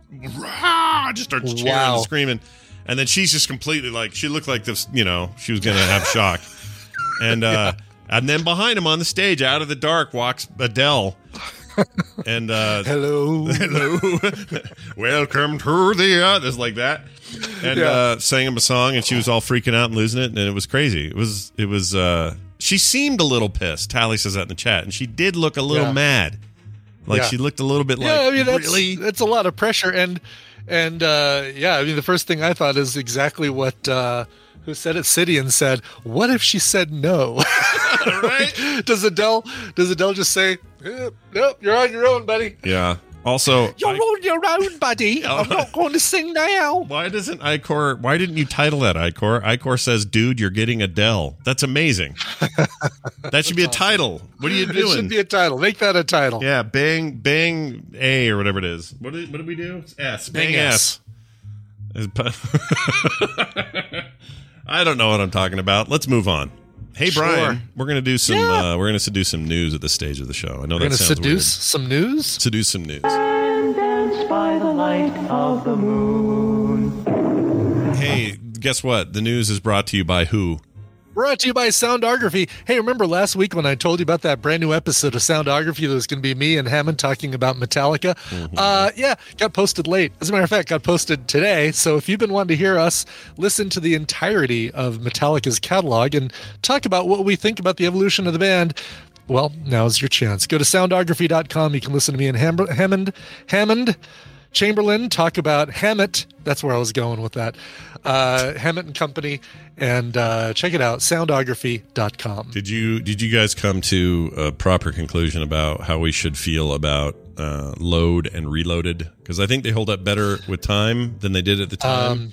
rah, just start cheering wow. and screaming, and then she's just completely like, she looked like this, you know, she was gonna have shock, and. uh yeah. And then behind him on the stage, out of the dark, walks Adele. And uh, hello, hello, welcome to the uh, just like that, and yeah. uh, sang him a song, and she was all freaking out and losing it, and it was crazy. It was, it was. Uh, she seemed a little pissed. Tally says that in the chat, and she did look a little yeah. mad. Like yeah. she looked a little bit yeah, like, I mean, that's, really, that's a lot of pressure, and and uh, yeah, I mean, the first thing I thought is exactly what. Uh, who said at City and said, "What if she said no?" Right? Does Adele? Does Adele just say, eh, "Nope, you're on your own, buddy"? Yeah. Also, You're I- on your own, buddy. I'm not going to sing now. why doesn't Icor? Why didn't you title that Icor? Icor says, "Dude, you're getting Adele." That's amazing. That should be a title. What are you It doing? should be a title. Make that a title. Yeah, bang, bang A or whatever it is. What did, what did we do? It's S. Bang, Bang S. Is pu- I don't know what I'm talking about. Let's move on. Hey, Sure. Brian, we're gonna do some. Yeah. Uh, we're gonna do some news at this stage of the show. I know We're that going to sounds seduce some news. weird. Seduce some news. By the light of the moon. Hey, guess what? The news is brought to you by who? Brought to you by Soundography. Hey, remember last week when I told you about that brand new episode of Soundography that was going to be me and Hammond talking about Metallica? Mm-hmm. Uh, yeah, got posted late. As a matter of fact, got posted today. So if you've been wanting to hear us listen to the entirety of Metallica's catalog and talk about what we think about the evolution of the band, well, now's your chance. Go to soundography dot com. You can listen to me and Ham- Hammond, Hammond Chamberlain talk about Hammett. That's where I was going with that. Uh, Hammett and Company. And uh, check it out, soundography dot com. Did you did you guys come to a proper conclusion about how we should feel about uh, Load and Reloaded? Because I think they hold up better with time than they did at the time. Um,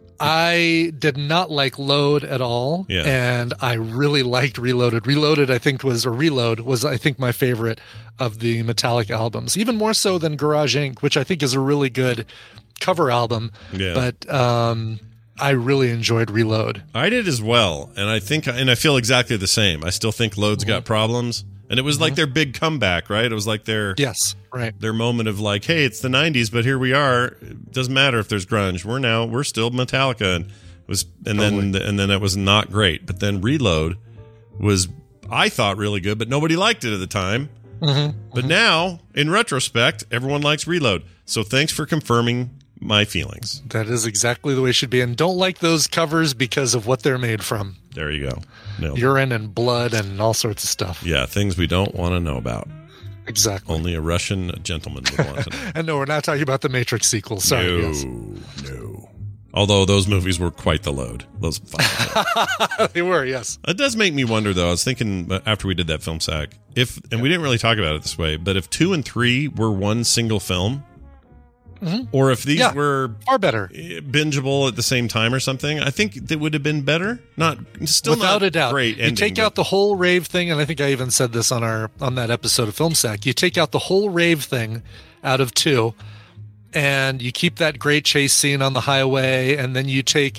I did not like Load at all, Yeah. and I really liked Reloaded. Reloaded, I think, was, or Reload was, I think, my favorite of the Metallica albums, even more so than Garage Incorporated, which I think is a really good cover album. Yeah. But um, I really enjoyed Reload. I did as well, and I think, and I feel exactly the same. I still think Load's got problems, and it was like their big comeback, right? It was like their Yes, right. their moment of like, hey, it's the nineties, but here we are. It doesn't matter if there's grunge. We're now we're still Metallica, and it was and Totally. then and then it was not great. But then Reload was, I thought, really good, but nobody liked it at the time. Mm-hmm. But now, in retrospect, everyone likes Reload. So thanks for confirming my feelings. That is exactly the way it should be. And don't like those covers because of what they're made from. There you go. No. Urine and blood and all sorts of stuff. Yeah, things we don't want to know about. Exactly. Only a Russian gentleman would want to know. And no, we're not talking about the Matrix sequel. Sorry. No, yes. no. Although those movies were quite the load. Those final They were, yes. It does make me wonder, though. I was thinking uh, after we did that film sack, if, and we didn't really talk about it this way, but if two and three were one single film, Mhm. or if these Yeah, were far better, bingeable at the same time or something, I think that would have been better. Not still without not a doubt. great. You ending, take but- out the whole rave thing, and I think I even said this on our on that episode of Film Sack. You take out the whole rave thing out of two, and you keep that great chase scene on the highway, and then you take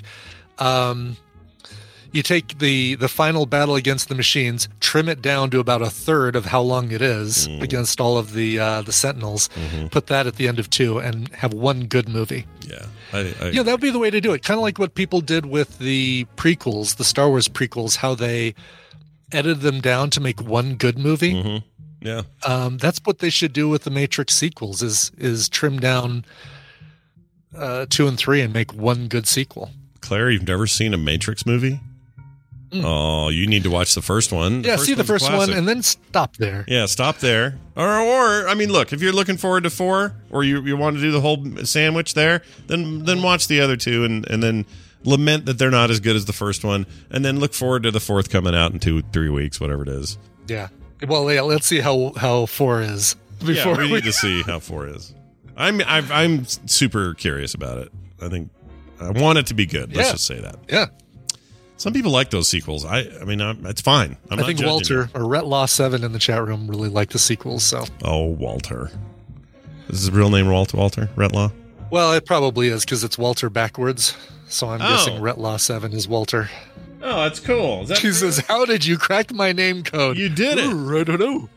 um you take the the final battle against the machines, trim it down to about a third of how long it is Mm. against all of the uh the Sentinels, Mhm. put that at the end of two, and have one good movie. Yeah, I, I, Yeah, that would be the way to do it. Kind of like what people did with the prequels, the Star Wars prequels, how they edited them down to make one good movie. Mhm. Yeah. Um, that's what they should do with the Matrix sequels: is is trim down uh, two and three and make one good sequel. Claire, you've never seen a Matrix movie? Oh, you need to watch the first one. yeah, see the one's a first one classic. and then stop there. Yeah, stop there. Or, or I mean, look, if you're looking forward to four, or you, you want to do the whole sandwich there, then then watch the other two, and, and then lament that they're not as good as the first one, and then look forward to the fourth coming out in two, three weeks, whatever it is. Yeah. Well, yeah. Let's see how how four is before yeah, we we need to see how four is. I'm I've, I'm super curious about it. I think I want it to be good. Let's Yeah. just say that. Yeah. Some people like those sequels. I I mean, I'm, it's fine. I'm I not think judging Walter or Rhett Law Seven in the chat room really like the sequels. So, Oh, Walter. Is his real name Walter? Walter Retlaw? well, it probably is because it's Walter backwards. So I'm Oh. guessing Rhett Law Seven is Walter. Oh, that's cool. Is that She says, "How did you crack my name code?" You did it. Ooh, I don't know.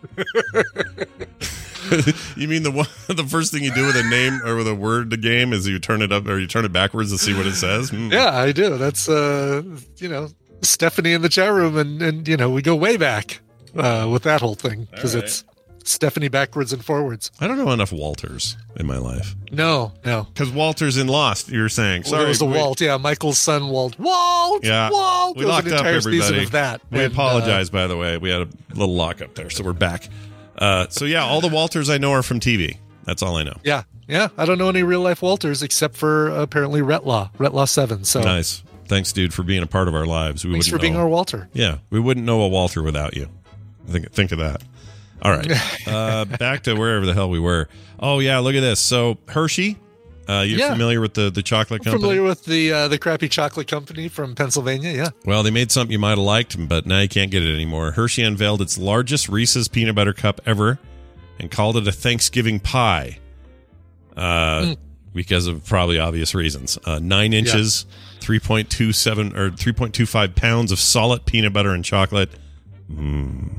You mean the one, the first thing you do with a name or with a word, the game, is you turn it up or you turn it backwards to see what it says? Hmm. Yeah, I do. That's uh, you know, Stephanie in the chat room, and and you know, we go way back uh, with that whole thing because All right. it's Stephanie backwards and forwards. I don't know enough Walters in my life. No, no. Because Walter's in Lost, you were saying. Well, Sorry. there was the we- Walt, yeah, Michael's son, Walt. Walt, Yeah. Walt. We There was locked an up entire season everybody. of that. We And, uh, apologize, by the way. We had a little lockup there, so we're back. Uh, so, yeah, all the Walters I know are from T V. That's all I know. yeah, yeah. I don't know any real life Walters except for apparently Rhett Law, Rhett Law Seven. So Nice. Thanks, dude, for being a part of our lives. We Thanks wouldn't for being know, our Walter. Yeah, we wouldn't know a Walter without you. Think think of that. All right, uh, back to wherever the hell we were. Oh yeah, look at this. So Hershey, uh, you're Yeah. familiar with the the chocolate company? Familiar with the uh, the crappy chocolate company from Pennsylvania? Yeah. Well, they made something you might have liked, but now you can't get it anymore. Hershey unveiled its largest Reese's peanut butter cup ever and called it a Thanksgiving pie. Uh, Mm. because of probably obvious reasons. Uh, nine inches, three point two seven or three point two five pounds of solid peanut butter and chocolate. Mm.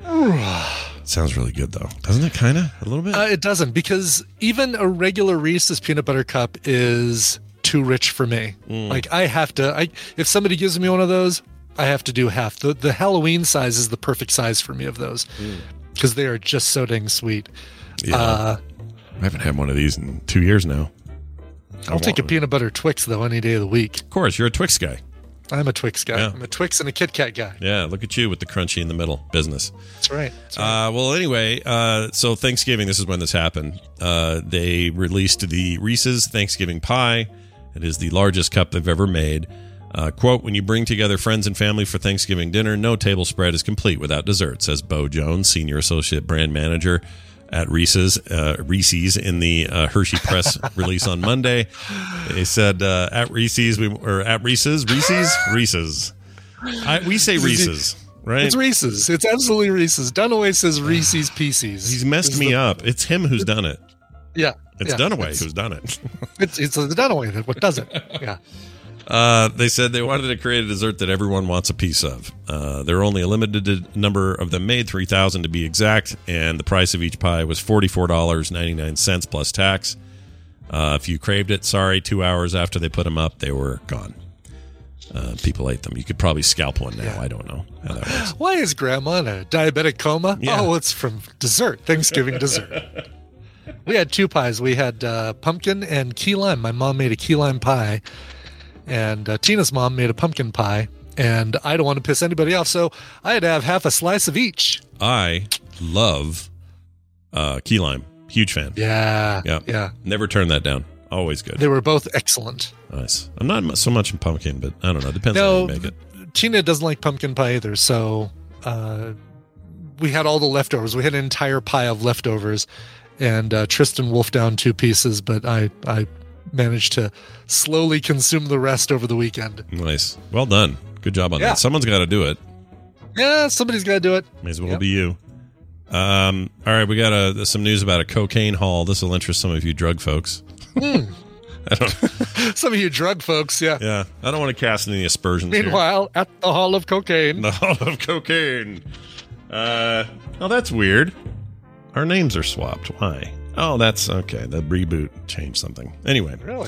Sounds really good, though, doesn't it? Kind of a little bit. Uh, it doesn't, because even a regular Reese's peanut butter cup is too rich for me. Mm. Like I have to. I if somebody gives me one of those, I have to do half. The the Halloween size is the perfect size for me of those, because they are just so dang sweet. Yeah. Uh, I haven't had one of these in two years now. I'll take a peanut butter Twix though any day of the week. Of course, you're a Twix guy. I'm a Twix guy. Yeah. I'm a Twix and a Kit Kat guy. Yeah, look at you with the crunchy in the middle business. That's right. That's right. Uh, well, anyway, uh, so Thanksgiving, this is when this happened. Uh, they released the Reese's Thanksgiving Pie. It is the largest cup they've ever made. Uh, quote, when you bring together friends and family for Thanksgiving dinner, no table spread is complete without dessert, says Bo Jones, Senior Associate Brand Manager at Reese's, uh, Reese's in the uh, Hershey press release on Monday. They said uh, at Reese's, we, or at Reese's, Reese's, Reese's. I, we say Reese's, right? It's Reese's. It's absolutely Reese's. Dunaway says Reese's Pieces. He's messed It's me the- up. It's him who's done it. Yeah. It's yeah, Dunaway it's- who's done it. It's it's the Dunaway that what does it. Yeah. Uh, they said they wanted to create a dessert that everyone wants a piece of. Uh, there are only a limited number of them made, three thousand to be exact, and the price of each pie was forty-four dollars and ninety-nine cents plus tax. Uh, if you craved it, sorry, two hours after they put them up, they were gone. Uh, people ate them. You could probably scalp one now. Yeah. I don't know how that works. Why is Grandma in a diabetic coma? Yeah. Oh, it's from dessert, Thanksgiving dessert. We had two pies. We had uh, pumpkin and key lime. My mom made a key lime pie, and uh, Tina's mom made a pumpkin pie. And I don't want to piss anybody off, so I had to have half a slice of each. I love uh, key lime. Huge fan. Yeah, Yeah. yeah. Never turn that down. Always good. They were both excellent. Nice. I'm not so much in pumpkin, but I don't know. Depends on how No, you make it. Tina doesn't like pumpkin pie either, so uh, we had all the leftovers. We had an entire pie of leftovers, and uh, Tristan wolfed down two pieces, but I, I managed to slowly consume the rest over the weekend. Nice. Well done. Good job on Yeah. that. Someone's got to do it. Yeah, somebody's got to do it. May as well Yep. be you. Um, all right, we got a, some news about a cocaine haul. This will interest some of you drug folks. Hmm. I don't. Some of you drug folks, yeah. Yeah, I don't want to cast any aspersions. Meanwhile, at the Hall of Cocaine. here. The Hall of Cocaine. Uh, oh, that's weird. Our names are swapped. Why? Oh, that's okay. The reboot changed something. Anyway, Really?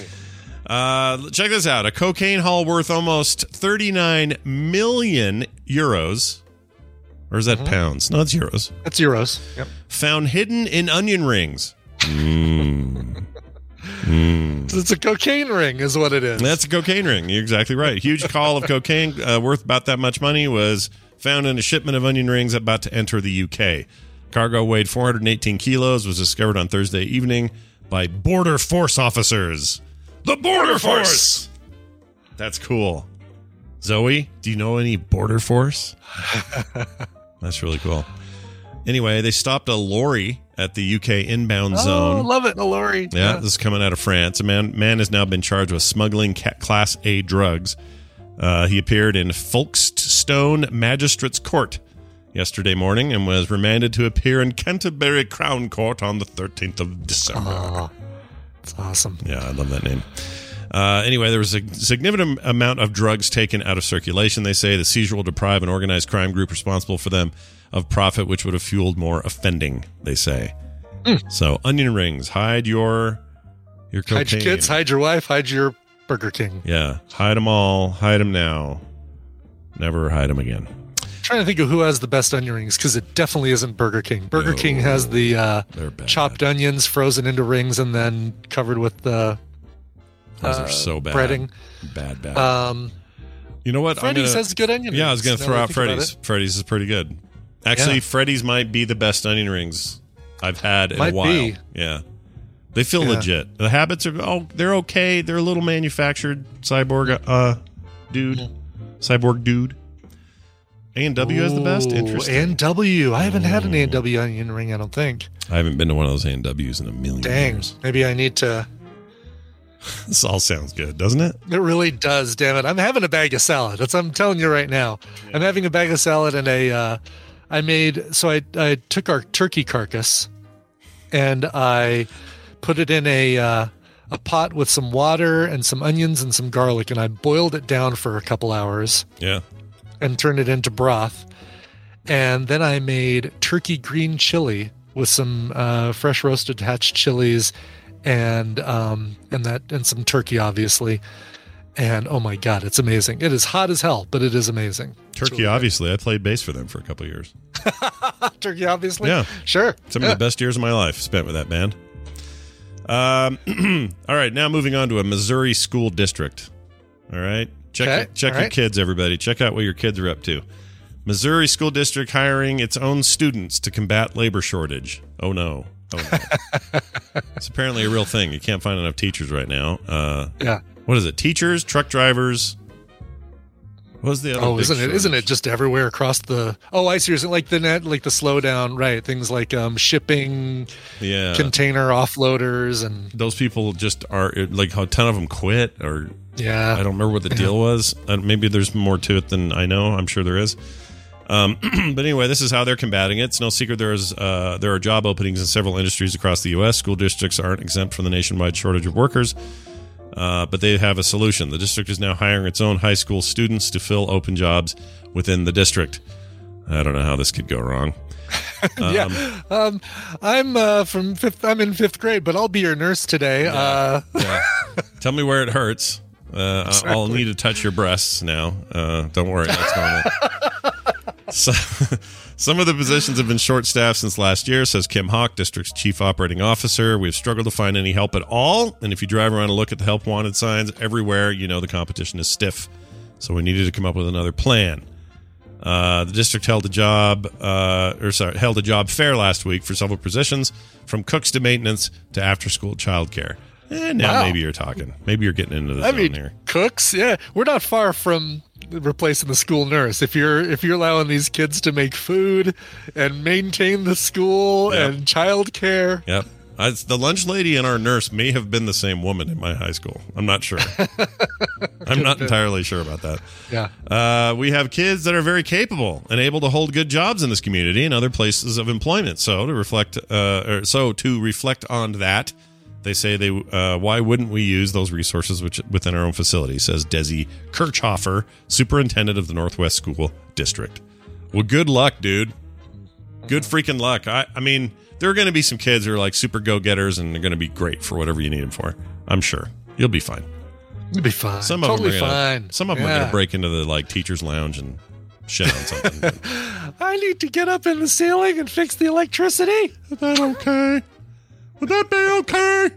uh, check this out. A cocaine haul worth almost thirty-nine million euros. Or is that Mm-hmm. pounds? No, it's euros. That's euros. Yep. Found hidden in onion rings. Mm. Mm. It's a cocaine ring, is what it is. That's a cocaine ring. You're exactly right. Huge haul of cocaine uh, worth about that much money was found in a shipment of onion rings about to enter the U K. Cargo weighed four hundred eighteen kilos, was discovered on Thursday evening by Border Force officers. The Border Force! That's cool. Zoe, do you know any Border Force? That's really cool. Anyway, they stopped a lorry at the U K inbound Oh, zone. love it, a lorry. Yeah, this is coming out of France. A man man has now been charged with smuggling ca- Class A drugs. Uh, he appeared in Folkestone Magistrates Court yesterday morning and was remanded to appear in Canterbury Crown Court on the thirteenth of December. Oh, that's awesome. Yeah, I love that name. Uh, anyway, there was a significant amount of drugs taken out of circulation. They say the seizure will deprive an organized crime group responsible for them of profit, which would have fueled more offending, they say. Mm. So, onion rings, hide your your cocaine. Hide your kids, hide your wife, hide your Burger King. Yeah, hide them all, hide them now. Never hide them again. I'm trying to think of who has the best onion rings, because it definitely isn't Burger King. Burger No, King has the uh, they're bad. chopped onions frozen into rings and then covered with the Those uh, are so bad. breading. Bad, bad. Um, you know what? I'm Freddy's gonna- has good onion Yeah, I rings. was going to now throw that I out think about Freddy's. it. Freddy's is pretty good. Actually, Yeah. Freddy's might be the best onion rings I've had in Might a while. be. Yeah. They feel Yeah. legit. The habits are, oh, they're okay. They're a little manufactured cyborg uh, dude, cyborg dude. A and W has the best. Interesting. A and W. I haven't had an A and W onion ring, I don't think. I haven't been to one of those A and W's in a million Dang. years. Maybe I need to. This all sounds good, doesn't it? It really does, damn it. I'm having a bag of salad. That's what I'm telling you right now. Yeah. I'm having a bag of salad and a, uh, I made, so I, I took our turkey carcass and I put it in a, uh, a pot with some water and some onions and some garlic, and I boiled it down for a couple hours. Yeah. And turned it into broth. And then I made turkey green chili with some uh, fresh roasted hatch chilies and um, and that and some turkey, obviously. And oh my God, it's amazing. It is hot as hell, but it is amazing. Turkey, really obviously. I played bass for them for a couple of years. Turkey, obviously? Yeah. Sure. Some yeah. of the best years of my life spent with that band. Um, all right, now moving on to a Missouri school district. All right. Check okay. check all your right. kids, everybody. Check out what your kids are up to. Missouri school district hiring its own students to combat labor shortage. Oh, no. Oh, no. It's apparently a real thing. You can't find enough teachers right now. Uh, yeah. What is it? Teachers, truck drivers. What was the other? Oh, big isn't it? shortage? Isn't it just everywhere across the? Oh, I see. Isn't like the net, like the slowdown, right? Things like um, shipping, yeah, container offloaders, and those people just are like a ton of them quit, or yeah, I don't remember what the deal was. Uh, maybe there's more to it than I know. I'm sure there is. Um, but anyway, this is how they're combating it. It's no secret there is uh, there are job openings in several industries across the U S. School districts aren't exempt from the nationwide shortage of workers. Uh, but they have a solution. The district is now hiring its own high school students to fill open jobs within the district. I don't know how this could go wrong. Um, yeah, um, I'm uh, from fifth. I'm in fifth grade, but I'll be your nurse today. Yeah, uh, yeah. Tell me where it hurts. Uh, exactly. I'll need to touch your breasts now. Uh, don't worry, that's normal. So, some of the positions have been short-staffed since last year, says Kim Hawk, district's chief operating officer. We've struggled to find any help at all, and if you drive around and look at the help wanted signs everywhere, you know the competition is stiff. So we needed to come up with another plan. Uh, the district held a job, uh, or sorry, held a job fair last week for several positions, from cooks to maintenance to after-school childcare. And now wow. maybe you're talking. Maybe you're getting into the I zone mean, here. Cooks, yeah, we're not far from replacing the school nurse. If you're if you're allowing these kids to make food and maintain the school yep. and childcare. Yep. I, the lunch lady and our nurse may have been the same woman in my high school. I'm not sure. I'm not entirely sure about that. Yeah. Uh, we have kids that are very capable and able to hold good jobs in this community and other places of employment. So to reflect, uh, or so to reflect on that, they say they uh, why wouldn't we use those resources which, within our own facility, says Desi Kirchhofer, superintendent of the Northwest School District. Well, good luck, dude. Good freaking luck. I, I mean, there are going to be some kids who are like super go-getters and they're going to be great for whatever you need them for. I'm sure. You'll be fine. You'll be fine. Some of totally them are gonna, fine. Some of them yeah. are going to break into the like teacher's lounge and shit on something. I need to get up in the ceiling and fix the electricity. Is that okay? Would that be okay?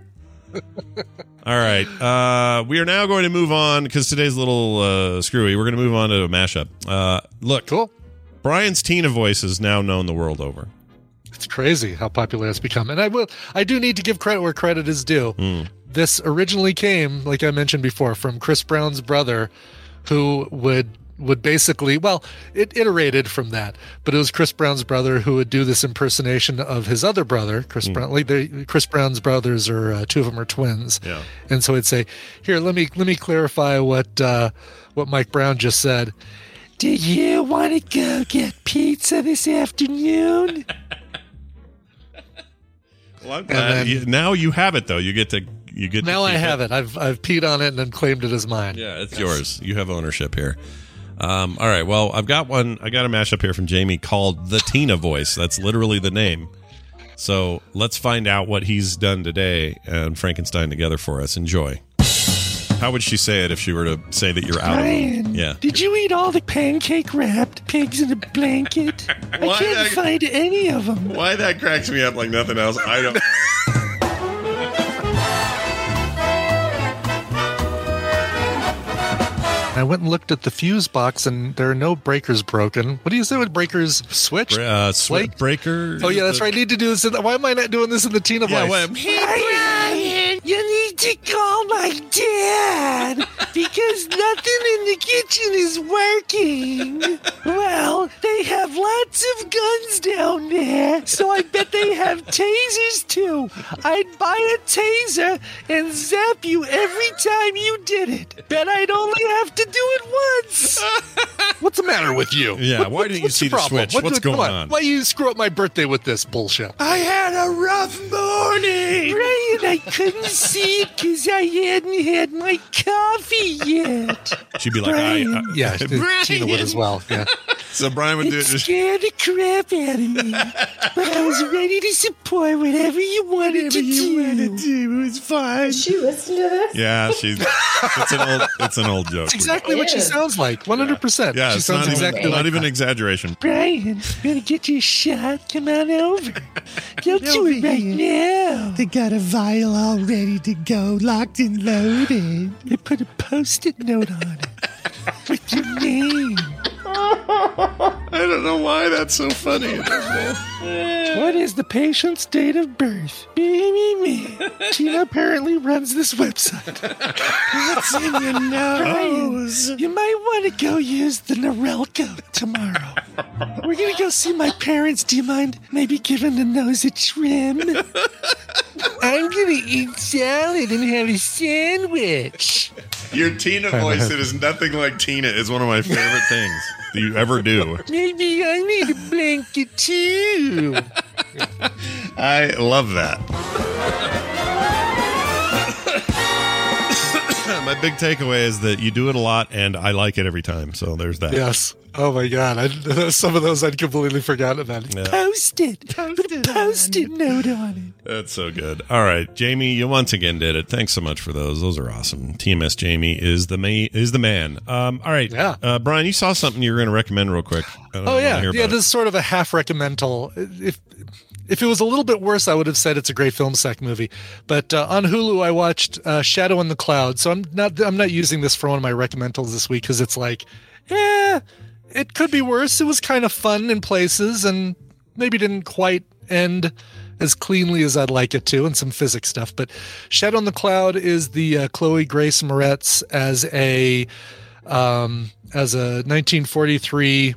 All right. Uh, we are now going to move on because today's a little uh, screwy. We're going to move on to a mashup. Uh, look, cool. Brian's Tina voice is now known the world over. It's crazy how popular it's become. And I will, I do need to give credit where credit is due. Mm. This originally came, like I mentioned before, from Chris Brown's brother, who would would basically, well, it iterated from that, but it was Chris Brown's brother who would do this impersonation of his other brother, Chris mm. Brown. Like they, Chris Brown's brothers are uh, two of them are twins, yeah. And so he'd say, "Here, let me let me clarify what uh, what Mike Brown just said. Do you want to go get pizza this afternoon?" Well, I'm glad. Then, you, now you have it, though. You get to you get. Now to I have it. it. I've I've peed on it and then claimed it as mine. Yeah, it's yes. yours. You have ownership here. Um, all right. Well, I've got one. I got a mashup here from Jamie called the Tina voice. That's literally the name. So let's find out what he's done today and Frankenstein together for us. Enjoy. How would she say it if she were to say that you're out? Brian, of Yeah. Did you eat all the pancake wrapped pigs in a blanket? I can't that, find any of them. Why that cracks me up like nothing else? I don't. I went and looked at the fuse box, and there are no breakers broken. What do you say with breakers switched? Uh, sw- breaker. Oh yeah, that's right. I need to do this. In the, why am I not doing this in the Tina yeah, voice? Well, hey Brian, you need need to call my dad because nothing in the kitchen is working. Well, they have lots of guns down there, so I bet they have tasers too. I'd buy a taser and zap you every time you did it. Bet I'd only have to do it once. What's the matter with you? Yeah, What- why what- didn't you what's see the problem? switch? What- What's come going on? Why you screw up my birthday with this bullshit? I had a rough morning. Brian, I couldn't see it because I hadn't had my coffee yet. She'd be like, I, I Yeah, Tina would as well. Yeah. So Brian would do it. It Just, scared the crap out of me. But I was ready to support whatever you wanted to do. Wanted to. It was fun. She listened to this? yeah, she's. It's an old. It's an old joke. It's exactly what she is. sounds like. One hundred percent. Yeah, She it's sounds not even, exactly not like even that. exaggeration. Brian, you gonna get your shot? Come on over. Don't do it right now. They got a vial all ready to go, locked and loaded. They put a post-it note on it with your name. I don't know why that's so funny. What is the patient's date of birth? Me, me, me. Tina apparently runs this website. What's in your nose? You might want to go use the Norelco tomorrow. We're going to go see my parents. Do you mind maybe giving the nose a trim? I'm going to eat salad and have a sandwich. Your Tina voice, it is nothing like Tina, is one of my favorite things that you ever do. Maybe I need a blanket too. I love that. My big takeaway is that you do it a lot, and I like it every time. So there's that. Yes. Oh my God. I, some of those I'd completely forgotten about. Yeah. Post it. Put a post-it note on it. That's so good. All right, Jamie, you once again did it. Thanks so much for those. Those are awesome. T M S Jamie is the ma- is the man. Um, all right, Yeah. uh, Brian, you saw something you were going to recommend real quick. I don't Oh wanna yeah, hear yeah. about This is sort of a half recommendal. If if it was a little bit worse, I would have said it's a great film sec movie. But uh, on Hulu, I watched uh, Shadow in the Cloud. So I'm not I'm not using this for one of my recommendals this week because it's like, eh, it could be worse. It was kind of fun in places and maybe didn't quite end as cleanly as I'd like it to, and some physics stuff. But Shadow in the Cloud is the uh, Chloe Grace Moretz as a um, as a nineteen forty-three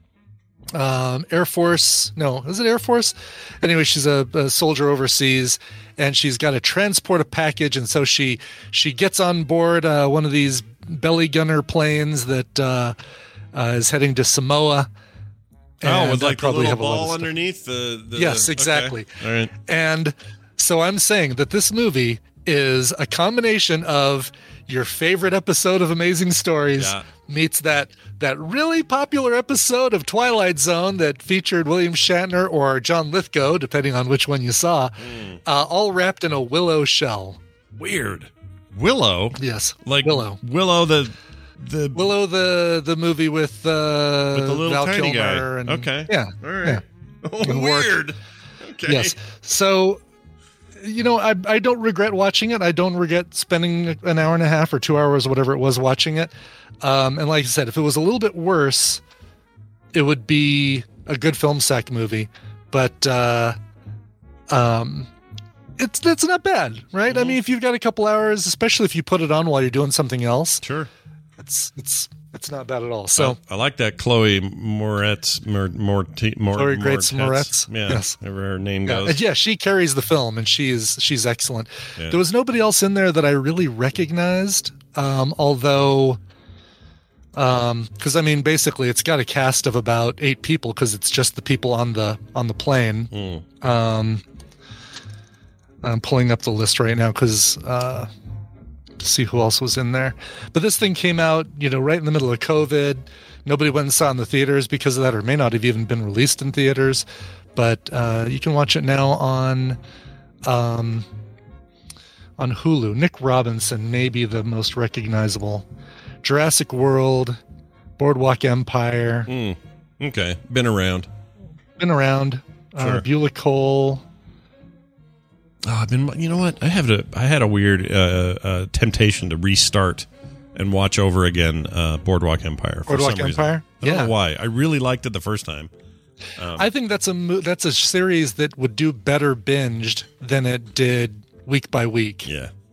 um, Air Force. No, is it Air Force? Anyway, she's a, a soldier overseas, and she's got to transport a package, and so she she gets on board uh, one of these belly gunner planes that uh, uh, is heading to Samoa. Oh, And with I like the probably little have a lot of ball stuff. underneath the, the Yes, okay. exactly. All right. And so I'm saying that this movie is a combination of your favorite episode of Amazing Stories Yeah. meets that that really popular episode of Twilight Zone that featured William Shatner or John Lithgow, depending on which one you saw, Mm. uh, all wrapped in a willow shell. Weird. Willow? Yes, Like Willow. Willow the the Willow, the the movie with uh, with the little Val tiny Kilmer guy. and Okay. yeah, All right. yeah. Oh, And work. weird. Okay. Yes. So, you know, I I don't regret watching it. I don't regret spending an hour and a half or two hours, whatever it was, watching it. Um, and like I said, if it was a little bit worse, it would be a good film sack movie. But uh, um, it's that's not bad, right? I mean, if you've got a couple hours, especially if you put it on while you're doing something else, Sure. it's it's it's not bad at all. So. I, I like that Chloe Moretz. More, more, more, Chloe Grace Moretz. Yeah. Yes. Whatever her name Yeah, goes. and yeah, she carries the film, and she is she's excellent. Yeah. There was nobody else in there that I really recognized, um, although, because I mean, basically, it's got a cast of about eight people because it's just the people on the on the plane. Mm. Um, I'm pulling up the list right now because uh, to see who else was in there. But this thing came out, you know, right in the middle of COVID. Nobody went and saw it in the theaters because of that, or may not have even been released in theaters. But uh, you can watch it now on um, on Hulu. Nick Robinson may be the most recognizable. Jurassic World, Boardwalk Empire. Mm. Okay. Been around. Been around. Sure. Uh, Beulah Cole. Oh, I've been. You know what? I have a. I had a weird uh, uh, temptation to restart and watch over again uh, Boardwalk Empire. For Boardwalk some reason. Empire? I don't Yeah. know why. I really liked it the first time. Um, I think that's a mo- that's a series that would do better binged than it did week by week. yeah.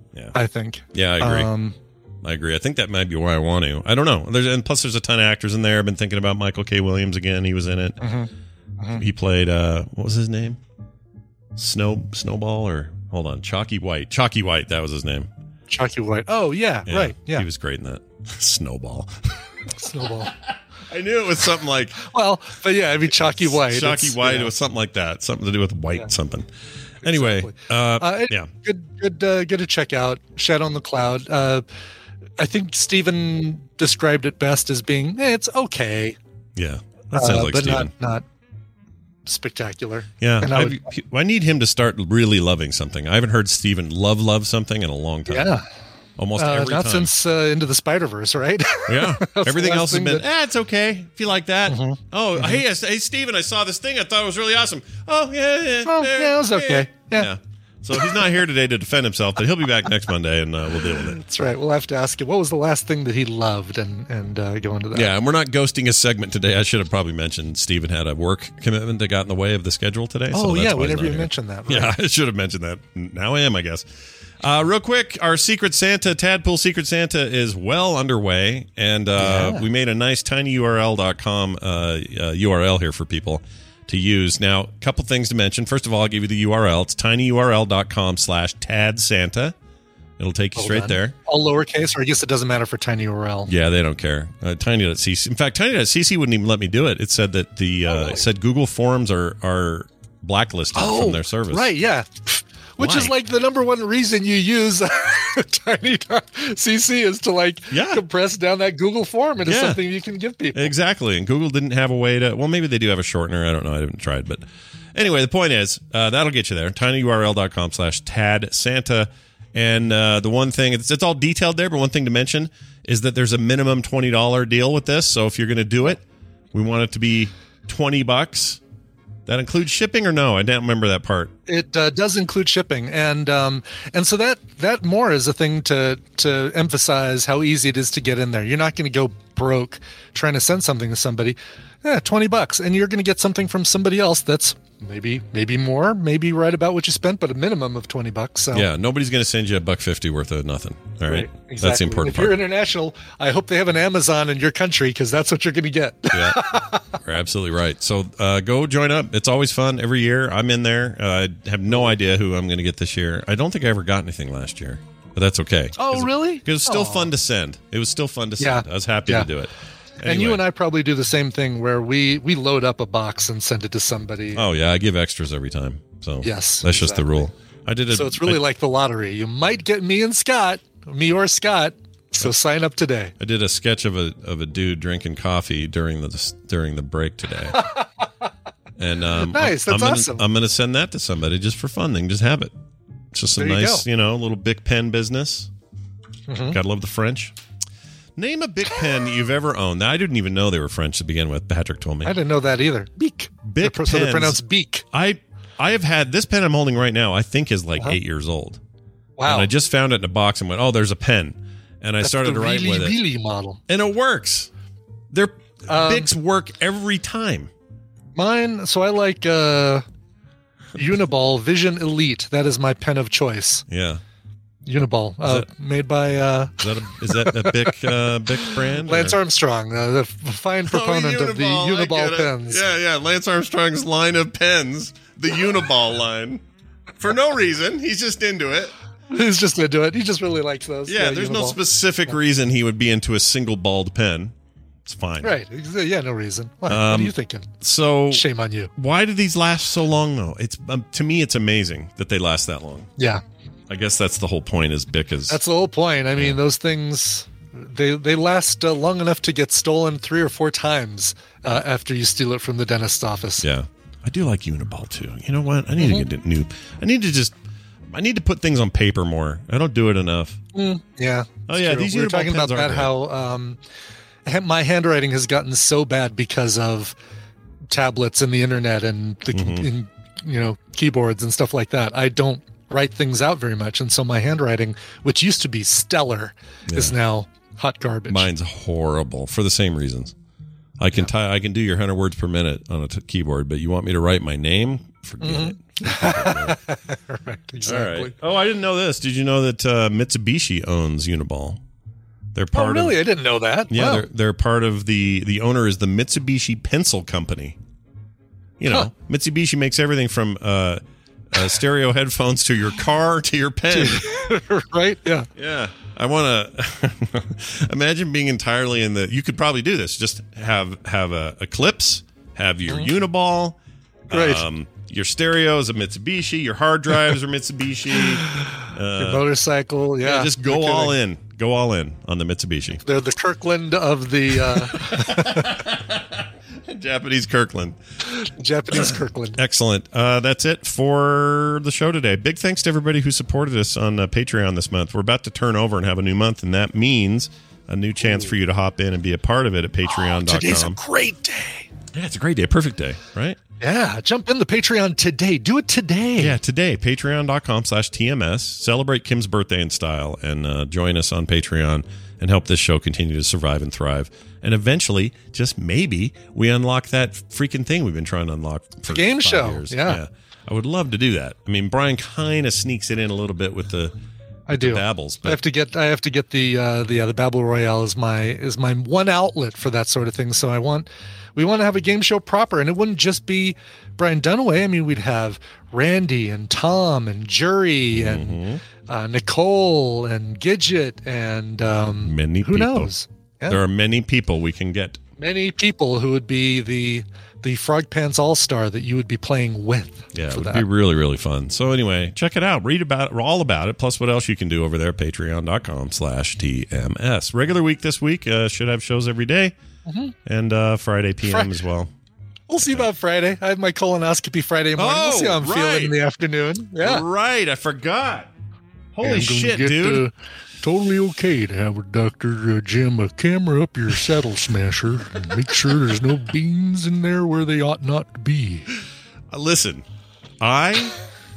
Yeah. I think. Yeah, I agree. Um, I agree. I think that might be where I want to. I don't know. There's, and plus, there's a ton of actors in there. I've been thinking about Michael K. Williams again. He was in it. Mm-hmm. Mm-hmm. He played, uh, what was his name? Snow Snowball or, hold on, Chalky White. Chalky White, that was his name. Chalky White. Oh, yeah, Yeah, right. Yeah. He was great in that. Snowball. Snowball. I knew it was something like. Well, but yeah, I mean, Chalky White. Chalky it's, White. yeah. It was something like that. Something to do with white Yeah. something. Anyway, Exactly. uh, Uh, it- yeah. Good, good, uh, good to check out. Shadow on the Cloud. Uh, I think Stephen described it best as being, eh, it's okay. Yeah. That sounds uh, like but Steven. not, not spectacular. Yeah. And I I, would- I need him to start really loving something. I haven't heard Steven love, love something in a long time. Yeah. Almost Uh, every not time. since uh, Into the Spider-Verse, right? Yeah. That's Everything the last else has thing been, that- Mm-hmm. ah, it's okay if you like that. Oh, hey, I- hey, Steven, I saw this thing. I thought it was really awesome. Oh, yeah, yeah. Oh, yeah, it was okay. Yeah. So he's not here today to defend himself, but he'll be back next Monday and uh, we'll deal with it. That's right. We'll have to ask him, what was the last thing that he loved, and, and uh, go into that. Yeah, and we're not ghosting a segment today. I should have probably mentioned Steven had a work commitment that got in the way of the schedule today. Oh, so that's yeah, why we he's never not even here. mentioned that. Right? Yeah, I should have mentioned that. Now I am, I guess. Uh, real quick, our Secret Santa, Tadpool Secret Santa is well underway, and uh, Yeah. we made a nice tiny U R L dot com uh, uh, U R L here for people to use. Now, a couple things to mention. First of all, I'll give you the U R L. It's tinyurl.com slash tadsanta. It'll take you Well straight done. there. All lowercase, or I guess it doesn't matter for tiny U R L. Yeah, they don't care. Uh, tiny.cc. In fact, tiny.cc wouldn't even let me do it. It said that the uh, it said Google Forms are are blacklisted from their service. Right, yeah. Which Why? is like the number one reason you use tiny.cc is to like Yeah. compress down that Google form into Yeah. something you can give people. Exactly. And Google didn't have a way to, well, maybe they do have a shortener. I don't know. I haven't tried. But anyway, the point is, uh, that'll get you there. tinyurl.com slash tad Santa. And uh, the one thing, it's, it's all detailed there, but one thing to mention is that there's a minimum twenty dollars deal with this. So if you're going to do it, we want it to be twenty bucks. That includes shipping or no? I don't remember that part. It uh, does include shipping, and um, and so that that more is a thing to to emphasize how easy it is to get in there. You're not going to go broke trying to send something to somebody. Yeah, twenty bucks, and you're going to get something from somebody else that's maybe maybe more, maybe right about what you spent, but a minimum of twenty bucks. So. Yeah, nobody's going to send you a buck fifty worth of nothing. All right, Exactly. that's the important If part. you're international, I hope they have an Amazon in your country because that's what you're going to get. Yeah, you're absolutely right. So uh, go join up. It's always fun every year. I'm in there. Uh, I have no idea who I'm going to get this year. I don't think I ever got anything last year, but that's okay. Oh, really? It was still Aw. fun to send. It was still fun to Yeah. send. I was happy Yeah. to do it. And you and I probably do the same thing where we we load up a box and send it to somebody. Oh yeah, I give extras every time. So Yes, that's just the exactly. rule. I did it. So it's really I, like the lottery. You might get me and Scott, me or Scott. So sign up today. I did a sketch of a of a dude drinking coffee during the during the break today. And um, Nice, I'm, that's I'm awesome. Gonna, I'm going to send that to somebody just for fun. They can just have it. It's just a There you nice, go. you know, little Bic pen business. Mhm. Gotta love the French. Name a Bic pen you've ever owned. Now, I didn't even know they were French to begin with. Patrick told me. I didn't know that either. Beak. Bic They're- so they're pens. pronounced beak. I I have had this pen I'm holding right now. I think is like Uh-huh. eight years old. Wow. And I just found it in a box and went, "Oh, there's a pen," and I That's started the to write really, with it, really model. and it works. Their Um, Bics work every time. Mine. So I like uh, Uniball Vision Elite. That is my pen of choice. Yeah. Uniball, uh, that- made by uh, Is that a, is that a Bic uh, Bic brand? Lance or- Armstrong, uh, the f- fine proponent of the Oh, Uniball, I Uniball get it. pens. Yeah, yeah. Lance Armstrong's line of pens, the Uniball line, for no reason. He's just into it. He's just into it. He just really likes those. Yeah, there's no Uniball. specific reason he would be into a single balled pen. It's fine. Right. Ex- Yeah, no reason. What, what Um, are you thinking? So Shame on you. why do these last so long though? It's um, to me, it's amazing that they last that long. Yeah. I guess that's the whole point. Is Bic is That's the whole point. I mean, those things, they they last uh, long enough to get stolen three or four times uh, after you steal it from the dentist's office. yeah. I do like Uniball too. You know what? I need Mhm. to get new. I need to just. I need to put things on paper more. I don't do it enough. Mm, yeah. Oh, it's yeah, true. these we were Uniball talking about pens that. aren't How um, ha- my handwriting has gotten so bad because of tablets and the internet and the Mhm. and, you know keyboards and stuff like that. I don't write things out very much, and so my handwriting, which used to be stellar, is now hot garbage. Mine's horrible for the same reasons. I can ty- I can do your hundred words per minute on a t- keyboard, but you want me to write my name Forget Mhm. it. Right, exactly. All right. Oh, I didn't know this. Did you know that uh, Mitsubishi owns Uniball? They're Oh, part really? of. I didn't know that. Yeah, Wow. they're they're part of the the owner is the Mitsubishi Pencil Company. You know, Huh. Mitsubishi makes everything from uh, uh, stereo headphones to your car to your pen. Right? Yeah. Yeah. I want to imagine being entirely in the. You could probably do this. Just have have a Eclipse, have your Uniball, Right. um, your stereo is a Mitsubishi, your hard drives are Mitsubishi. Uh, Your motorcycle, yeah. yeah, just go No kidding. all in. Go all in on the Mitsubishi. They're the Kirkland of the uh, Japanese Kirkland. Japanese Kirkland. Excellent. Uh, that's it for the show today. Big thanks to everybody who supported us on uh, Patreon this month. We're about to turn over and have a new month, and that means a new chance for you to hop in and be a part of it at patreon dot com. Today's a great day. Yeah, it's a great day. A perfect day, right? Yeah, jump in the Patreon today. Do it today. Yeah, today, patreon dot com slash T M S. Celebrate Kim's birthday in style and uh, join us on Patreon and help this show continue to survive and thrive. And eventually, just maybe, we unlock that freaking thing we've been trying to unlock for Game five show, years. yeah. I would love to do that. I mean, Brian kind of sneaks it in a little bit with the, I do. the babbles. I But have to get I have to get the uh the uh, the Babble Royale is my is my one outlet for that sort of thing. So I want we want to have a game show proper, and it wouldn't just be Brian Dunaway. I mean, we'd have Randy and Tom and Jury and Mm-hmm. uh, Nicole and Gidget and um, many who people. knows? Yeah. There are many people we can get. Many people who would be the the Frog Pants All Star that you would be playing with. Yeah, it for would that. be really, really fun. So anyway, check it out. Read about it, all about it, plus what else you can do over there at patreon dot com slash T M S. Regular week this week. Uh, should have shows every day. Mhm. And uh, Friday P M Fri- as well. We'll see about Friday. I have my colonoscopy Friday morning. we'll see how I'm Oh, feeling right. in the afternoon. Yeah. Right, I forgot. Holy I'm gonna shit, get, dude. uh, totally okay to have a Doctor Uh, Jim a camera up your saddle smasher and make sure there's no beans in there where they ought not to be. Uh, listen, I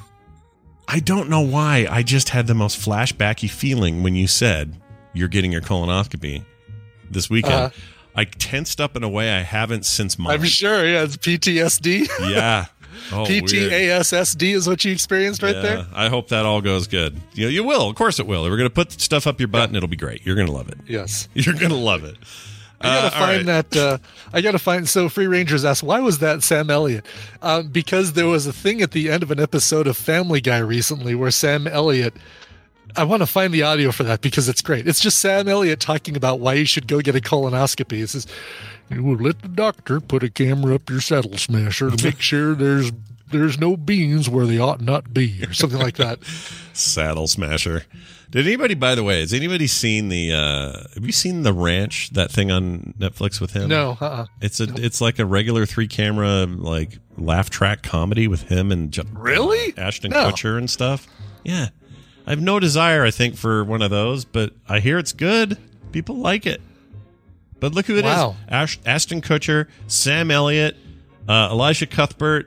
I don't know why. I just had the most flashbacky feeling when you said you're getting your colonoscopy this weekend. Uh-huh. I tensed up in a way I haven't since mine. I'm sure. Yeah, it's P T S D. Yeah. Oh, P T A S S D is what you experienced right yeah, there. I hope that all goes good. You know, you will. Of course it will. We're going to put stuff up your butt and it'll be great. You're going to love it. Yes. You're going to love it. I gotta Uh, all find right. that. Uh, I gotta find. So Free Rangers asked, why was that Sam Elliott? Uh, because there was a thing at the end of an episode of Family Guy recently where Sam Elliott. I want to find the audio for that because it's great. It's just Sam Elliott talking about why you should go get a colonoscopy. He says, "You will let the doctor put a camera up your saddle smasher to make sure there's there's no beans where they ought not be," or something like that. Saddle Smasher. Did anybody, by the way, has anybody seen the, uh, have you seen The Ranch, that thing on Netflix with him? No, uh-uh. It's a, it's like a regular three camera, like laugh track comedy with him and Ju- Really? Ashton No. Kutcher and stuff. Yeah. I have no desire, I think, for one of those, but I hear it's good. People like it. But look who it is: Wow. Ash- Ashton Kutcher, Sam Elliott, uh, Elisha Cuthbert,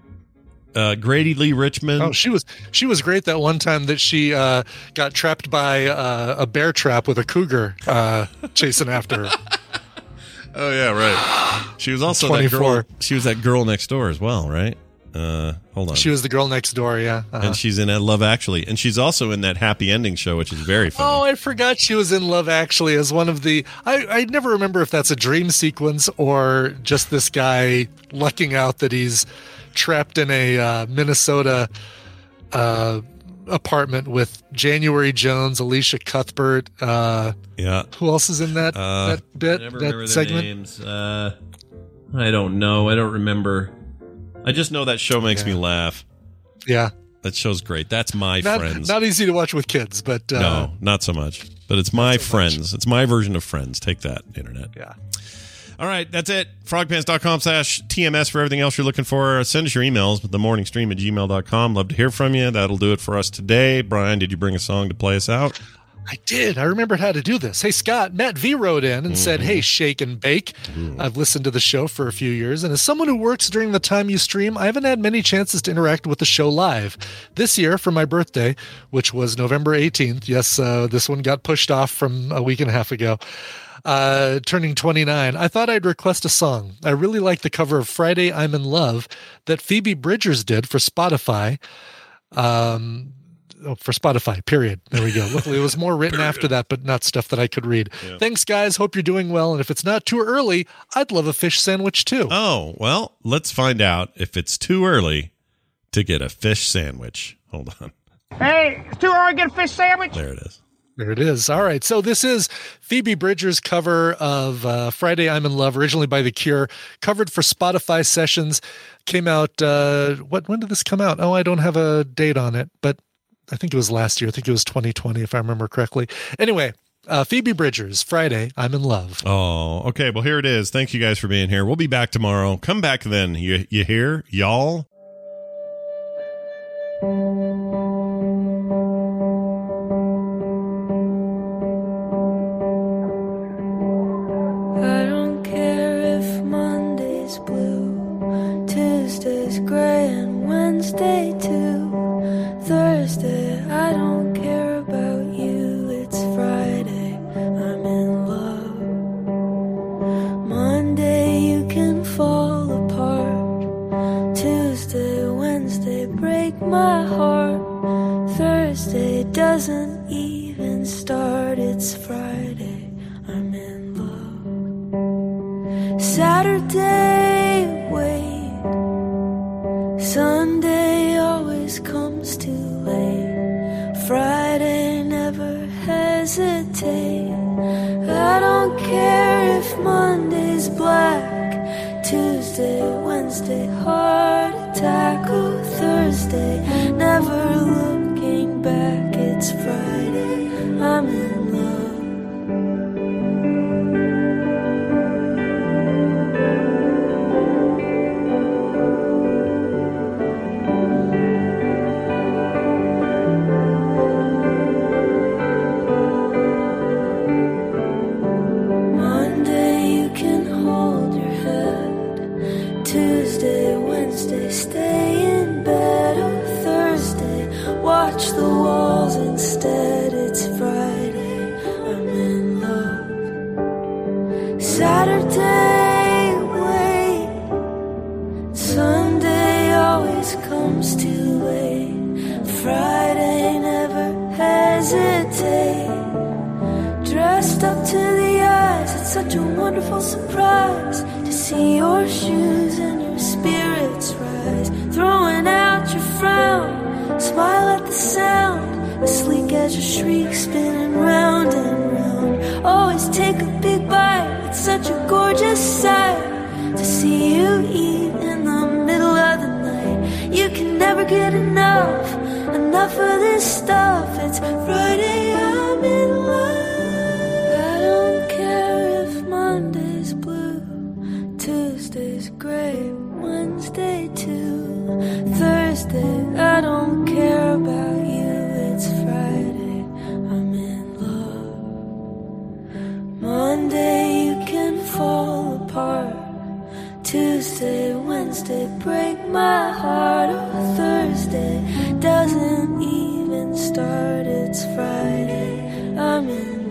uh, Grady Lee Richmond. Oh, she was she was great that one time that she uh, got trapped by uh, a bear trap with a cougar uh, chasing after her. Oh yeah, right. She was also that twenty-four. girl. She was that girl next door as well, right? Uh, hold on. She was the girl next door, yeah. Uh-huh. and she's in uh, Love Actually, and she's also in that Happy Ending show, which is very Oh, funny. I forgot she was in Love Actually as one of the. I, I never remember if that's a dream sequence or just this guy lucking out that he's trapped in a uh, Minnesota uh, apartment with January Jones, Alicia Cuthbert. Uh, yeah. Who else is in that, Uh, that bit, I never that remember their segment? names. Uh, I don't know. I don't remember. I just know that show makes me laugh. Yeah. That show's great. That's my Not, Friends. not easy to watch with kids, but uh, no, not so much. But it's my Friends. It's my version of Friends. Take that, Internet. Yeah. All right, that's it. frogpants.com slash TMS for everything else you're looking for. Send us your emails with the morning stream at gmail dot com. Love to hear from you. That'll do it for us today. Brian, did you bring a song to play us out? I did. I remembered how to do this. Hey, Scott, Matt V wrote in and said, hey, shake and bake. I've listened to the show for a few years, and as someone who works during the time you stream, I haven't had many chances to interact with the show live. This year, for my birthday, which was November eighteenth, yes, uh, this one got pushed off from a week and a half ago, uh, turning twenty-nine. I thought I'd request a song. I really like the cover of Friday, I'm in Love that Phoebe Bridgers did for Spotify. Um, oh, for Spotify, period. There we go. Luckily, it was more written after that, but not stuff that I could read. Yeah. Thanks, guys. Hope you're doing well. And if it's not too early, I'd love a fish sandwich too. Oh, well, let's find out if it's too early to get a fish sandwich. Hold on. Hey, it's too early to get a fish sandwich. There it is. There it is. All right. So this is Phoebe Bridgers' cover of uh, Friday, I'm in Love, originally by The Cure, covered for Spotify Sessions. Came out, uh, what? When did this come out? Oh, I don't have a date on it, but I think it was last year. I think it was twenty twenty, if I remember correctly. Anyway, uh, Phoebe Bridgers, Friday, I'm in Love. Oh, okay. Well, here it is. Thank you guys for being here. We'll be back tomorrow. Come back then. You, you hear? Y'all? I don't care if Monday's blue, Tuesday's gray, and Wednesday too. Thursday, I don't care about you. It's Friday, I'm in love. Monday, you can fall apart. Tuesday, Wednesday, break my heart. Thursday doesn't even start. It's Friday, I'm in love. Saturday, wait. Sunday always comes too late. Friday, never hesitate. I don't care if Monday's black. Tuesday, Wednesday, heart attack. Oh, Thursday, never looking back. It's Friday, I'm in love. Monday, you can hold your head. Tuesday, Wednesday, stay in bed. Oh, Thursday, watch the walls instead. It's Friday, I'm in love. Saturday, wait. Sunday always comes too late. Friday, never hesitate. Dressed up to the eyes, it's such a wonderful surprise to see your shoes and your spirits rise. Throwing out your frown, smile at the sound, asleep as your shriek spinning round and round. Always take a big bite, it's such a gorgeous sight to see you eat in the middle of the night. You can never get enough, enough of this stuff. It's Friday, I'm in love. I don't care if Monday's blue, Tuesday's gray, Wednesday too. Thursday, I don't care about you. It's Friday, I'm in love. Monday, you can fall apart. Tuesday, Wednesday, break my heart. Oh, Thursday doesn't even start. It's Friday, I'm in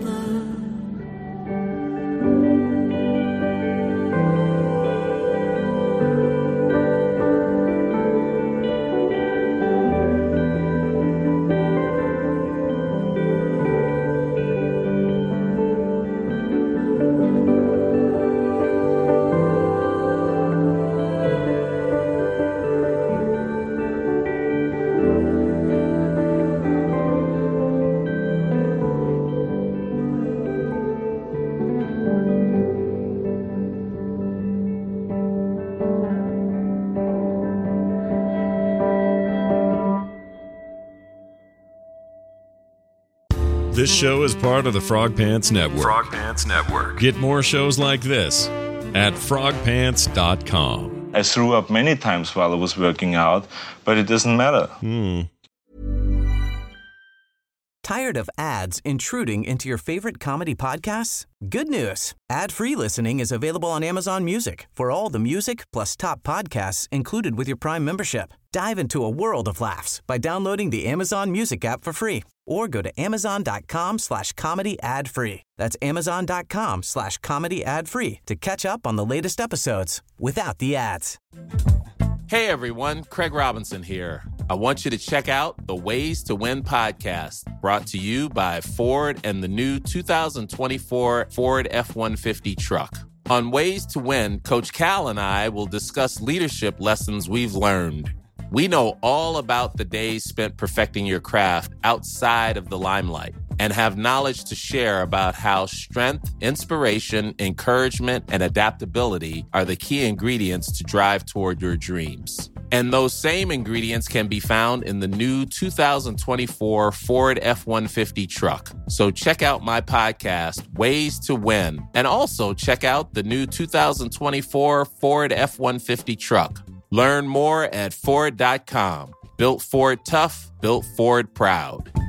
This show is part of the Frog Pants Network. Frog Pants Network. Get more shows like this at frog pants dot com. I threw up many times while I was working out, but it doesn't matter. Hmm. Tired of ads intruding into your favorite comedy podcasts? Good news. Ad-free listening is available on Amazon Music for all the music plus top podcasts included with your Prime membership. Dive into a world of laughs by downloading the Amazon Music app for free or go to amazon.com slash comedy ad free. That's amazon.com slash comedy ad free to catch up on the latest episodes without the ads. Hey everyone, Craig Robinson here. I want you to check out the Ways to Win podcast, brought to you by Ford and the new two thousand twenty-four Ford F one fifty truck. On Ways to Win, Coach Cal and I will discuss leadership lessons we've learned. We know all about the days spent perfecting your craft outside of the limelight and have knowledge to share about how strength, inspiration, encouragement, and adaptability are the key ingredients to drive toward your dreams. And those same ingredients can be found in the new two thousand twenty-four Ford F one fifty truck. So check out my podcast, Ways to Win, and also check out the new two thousand twenty-four Ford F one fifty truck. Learn more at Ford dot com. Built Ford tough, built Ford proud.